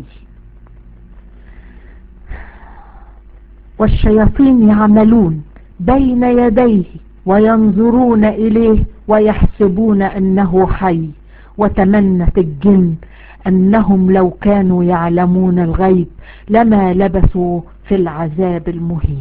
والشياطين يعملون بين يديه وينظرون إليه ويحسبون أنه حي. وتمنت الجن أنهم لو كانوا يعلمون الغيب لما لبثوا في العذاب المهين.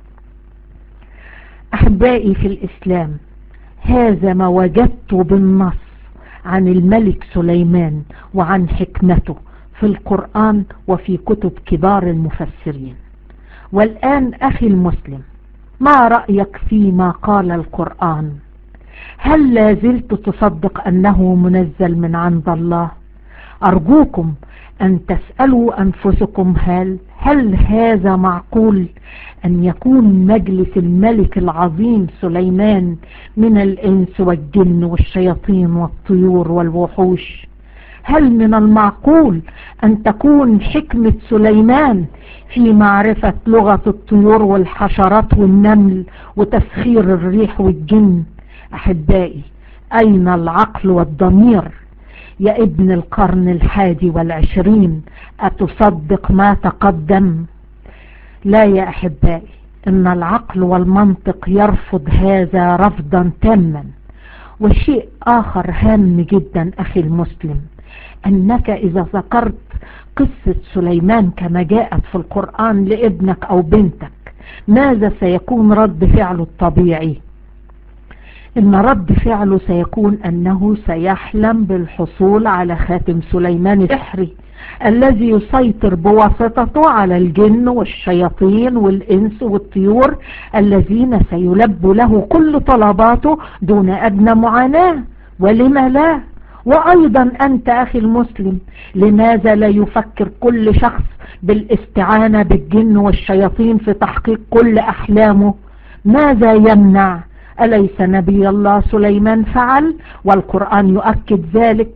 أحبائي في الإسلام، هذا ما وجدت بالنص عن الملك سليمان وعن حكمته في القرآن وفي كتب كبار المفسرين. والآن أخي المسلم، ما رأيك فيما قال القرآن؟ هل لا زلت تصدق أنه منزل من عند الله؟ أرجوكم أن تسألوا أنفسكم هل هذا معقول أن يكون مجلس الملك العظيم سليمان من الإنس والجن والشياطين والطيور والوحوش؟ هل من المعقول أن تكون حكمة سليمان في معرفة لغة الطيور والحشرات والنمل وتسخير الريح والجن؟ أحبائي، أين العقل والضمير يا ابن القرن 21؟ أتصدق ما تقدم؟ لا يا أحبائي، إن العقل والمنطق يرفض هذا رفضا تاما. وشيء آخر هام جدا أخي المسلم، أنك إذا ذكرت قصة سليمان كما جاءت في القرآن لابنك أو بنتك، ماذا سيكون رد فعله الطبيعي؟ إن رد فعله سيكون أنه سيحلم بالحصول على خاتم سليمان السحري الذي يسيطر بواسطته على الجن والشياطين والإنس والطيور، الذين سيلبوا له كل طلباته دون أدنى معاناة. ولما لا؟ وأيضا أنت أخي المسلم، لماذا لا يفكر كل شخص بالاستعانة بالجن والشياطين في تحقيق كل أحلامه؟ ماذا يمنع؟ أليس نبي الله سليمان فعل؟ والقرآن يؤكد ذلك.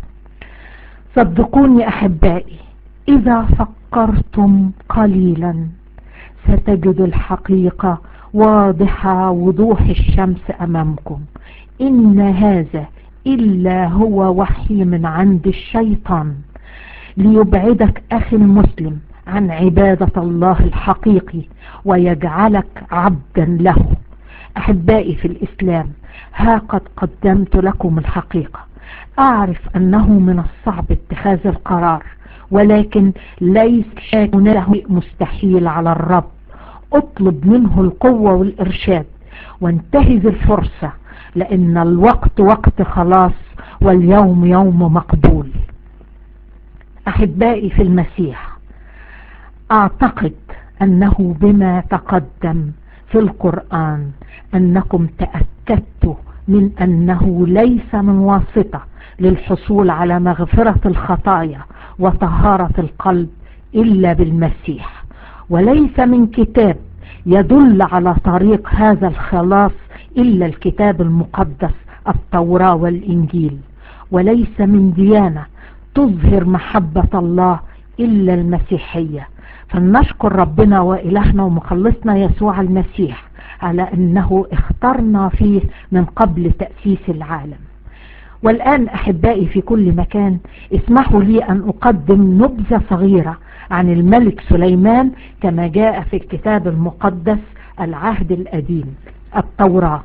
صدقوني أحبائي، إذا فكرتم قليلا ستجد الحقيقة واضحة وضوح الشمس أمامكم. إن هذا إلا هو وحي من عند الشيطان ليبعدك أخي المسلم عن عبادة الله الحقيقي ويجعلك عبدا له. أحبائي في الإسلام، ها قد قدمت لكم الحقيقة. أعرف أنه من الصعب اتخاذ القرار، ولكن ليس هناك مستحيل على الرب. اطلب منه القوة والإرشاد وانتهز الفرصة، لأن الوقت وقت خلاص واليوم يوم مقبول. أحبائي في المسيح، أعتقد أنه بما تقدم في القرآن أنكم تأكدتوا من أنه ليس من واسطة للحصول على مغفرة الخطايا وطهارة القلب إلا بالمسيح، وليس من كتاب يدل على طريق هذا الخلاص إلا الكتاب المقدس التوراة والإنجيل، وليس من ديانة تظهر محبة الله إلا المسيحية. فلنشكر ربنا وإلهنا ومخلصنا يسوع المسيح على أنه اخترنا فيه من قبل تأسيس العالم. والآن أحبائي في كل مكان، اسمحوا لي أن أقدم نبذة صغيرة عن الملك سليمان كما جاء في الكتاب المقدس العهد القديم التوراة،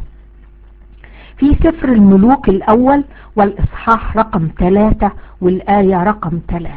في سفر الملوك الأول والإصحاح رقم 3 والآية رقم 3: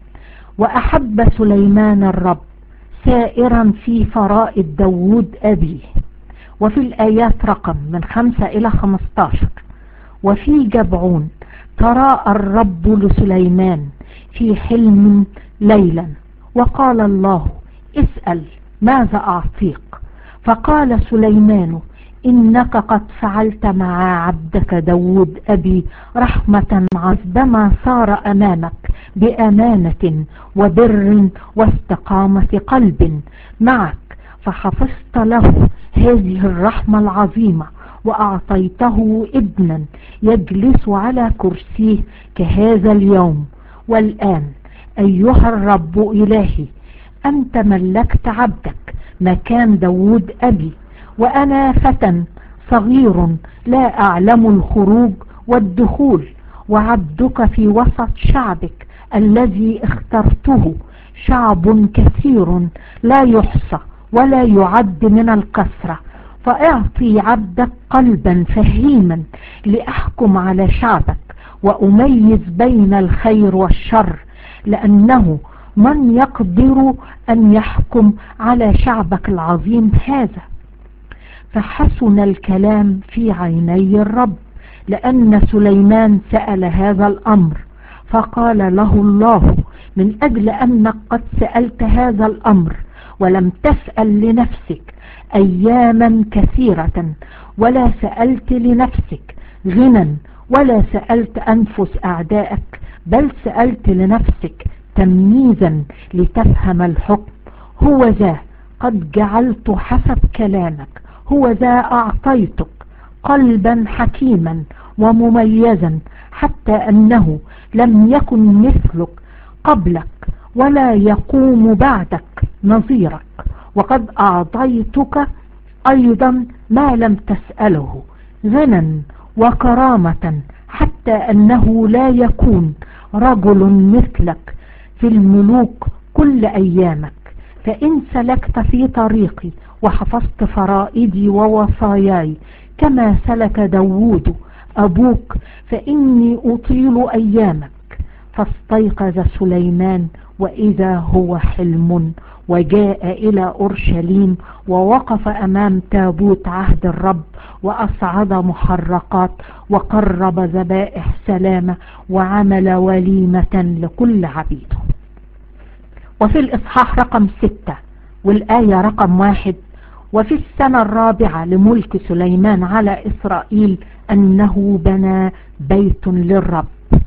وأحب سليمان الرب سائرا في فرائض داود أبيه. وفي الآيات رقم من 5 إلى 15: وفي جبعون تراءى الرب لسليمان في حلم ليلا، وقال الله: اسأل ماذا أعطيك. فقال سليمان: إنك قد فعلت مع عبدك داود أبي رحمة عندما صار أمامك بأمانة وبر واستقامة قلب معك، فحفظت له هذه الرحمة العظيمة، وأعطيته ابنا يجلس على كرسيه كهذا اليوم. والآن أيها الرب إلهي، أنت ملكت عبدك مكان داود أبي، وأنا فتى صغير لا أعلم الخروج والدخول، وعبدك في وسط شعبك الذي اخترته شعب كثير لا يحصى ولا يعد من الكثرة. فاعطي عبدك قلبا فهيما لأحكم على شعبك وأميز بين الخير والشر، لأنه من يقدر أن يحكم على شعبك العظيم هذا. فحسن الكلام في عيني الرب، لأن سليمان سأل هذا الأمر. فقال له الله: من أجل أنك قد سألت هذا الأمر ولم تسأل لنفسك أياما كثيرة، ولا سألت لنفسك غنى، ولا سألت أنفس أعدائك، بل سألت لنفسك تمييزا لتفهم الحكم، هو ذا قد جعلت حسب كلامك، هو ذا أعطيتك قلبا حكيما ومميزا، حتى أنه لم يكن مثلك قبلك ولا يقوم بعدك نظيرك. وقد أعطيتك أيضا ما لم تسأله، غنى وكرامة، حتى أنه لا يكون رجل مثلك في الملوك كل أيامك. فإن سلكت في طريقي وحفظت فرائدي ووصاياي كما سلك داود أبوك، فإني أطيل أيامك. فاستيقظ سليمان وإذا هو حلم، وجاء إلى أورشليم ووقف أمام تابوت عهد الرب، وأصعد محرقات وقرب ذبائح سلامة، وعمل وليمة لكل عبيده. وفي الإصحاح رقم 6 والآية رقم 1: وفي السنة الرابعة لملك سليمان على إسرائيل أنه بنى بيت للرب.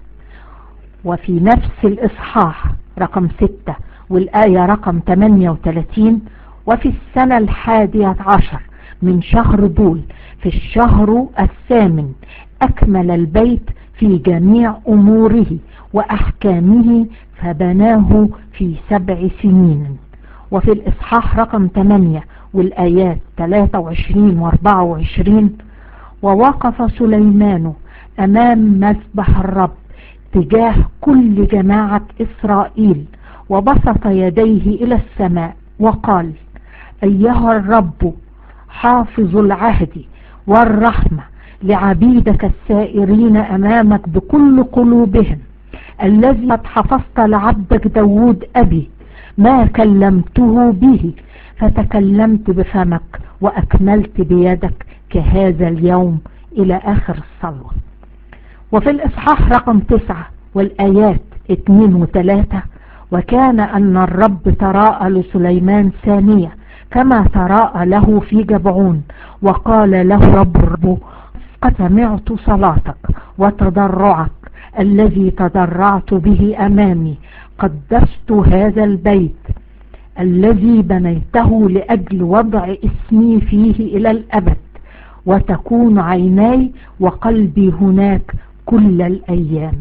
وفي نفس الإصحاح رقم 6 والآية رقم 38: وفي السنة 11 من شهر بول في الشهر 8 أكمل البيت في جميع أموره وأحكامه، فبناه في 7 سنين. وفي الإصحاح رقم 8 والآيات 23 و24: ووقف سليمان أمام مسبح الرب تجاه كل جماعة إسرائيل، وبسط يديه إلى السماء وقال: أيها الرب حافظ العهد والرحمة لعبيدك السائرين أمامك بكل قلوبهم، الذي قد حفظت لعبدك داود أبي ما كلمته به، فتكلمت بفمك وأكملت بيدك كهذا اليوم، إلى آخر الصلوة. وفي الإصحاح رقم 9 والآيات 2 و3: وكان أن الرب تراءى لسليمان ثانية كما تراءى له في جبعون، وقال له رب الرب: قد سمعت صلاتك وتضرعك الذي تضرعت به أمامي، قدست هذا البيت الذي بنيته لأجل وضع اسمي فيه إلى الأبد، وتكون عيناي وقلبي هناك كل الأيام.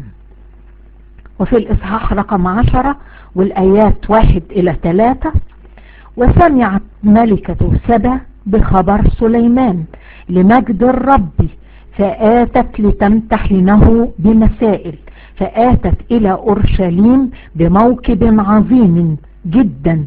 وفي الإصحاح رقم 10 والآيات 1-3: وسمعت ملكة سبا بخبر سليمان لمجد الرب، فآتت لتمتحنه بمسائل، فآتت إلى أورشليم بموكب عظيم جدا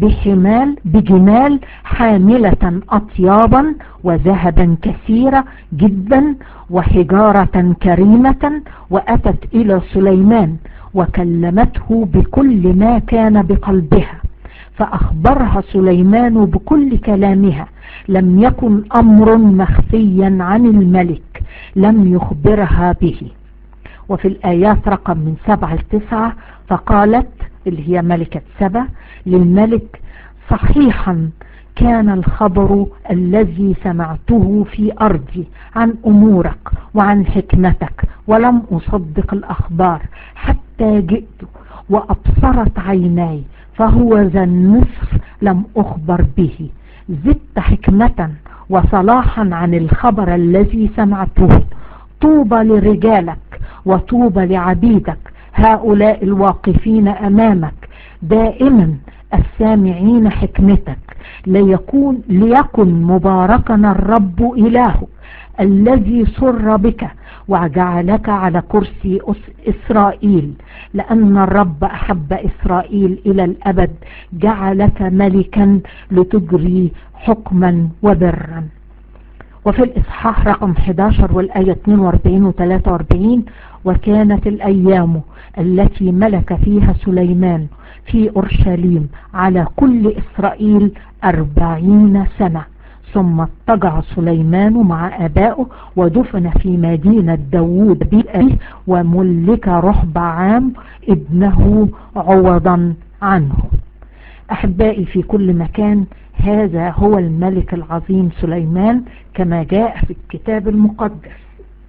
بجمال حاملة أطيابا وذهبا كثيرة جدا وحجارة كريمة، وأتت إلى سليمان وكلمته بكل ما كان بقلبها، فأخبرها سليمان بكل كلامها، لم يكن أمر مخفيا عن الملك لم يخبرها به. وفي الآيات رقم من 7-9: فقالت اللي هي ملكة سبا للملك: صحيحا كان الخبر الذي سمعته في أرضي عن أمورك وعن حكمتك، ولم أصدق الأخبار حتى جئت وأبصرت عيناي، فهو ذا النصف لم أخبر به. زدت حكمة وصلاحا عن الخبر الذي سمعته. طوبى لرجالك وطوبى لعبيدك هؤلاء الواقفين أمامك دائما السامعين حكمتك، ليكن مباركنا الرب إلهك الذي سر بك وجعلك على كرسي إسرائيل، لأن الرب أحب إسرائيل إلى الأبد، جعلك ملكا لتجري حكما وبرا. وفي الإصحاح رقم 11 والآية 42-43: وكانت الأيام التي ملك فيها سليمان في أورشليم على كل إسرائيل 40 سنة، ثم اضطجع سليمان مع آبائه ودفن في مدينة داود بأبيه، وملك رحبعام ابنه عوضا عنه. أحبائي في كل مكان، هذا هو الملك العظيم سليمان كما جاء في الكتاب المقدس.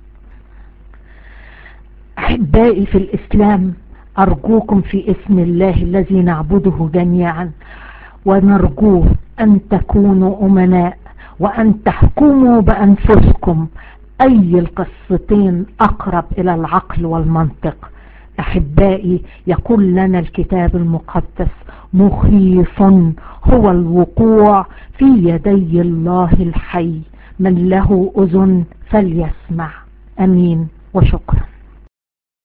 أحبائي في الإسلام، أرجوكم في اسم الله الذي نعبده جميعا ونرجوه أن تكونوا أمناء وأن تحكموا بأنفسكم أي القصتين أقرب إلى العقل والمنطق. أحبائي، يقول لنا الكتاب المقدس: مخيف هو الوقوع في يدي الله الحي، من له أذن فليسمع. أمين وشكرا.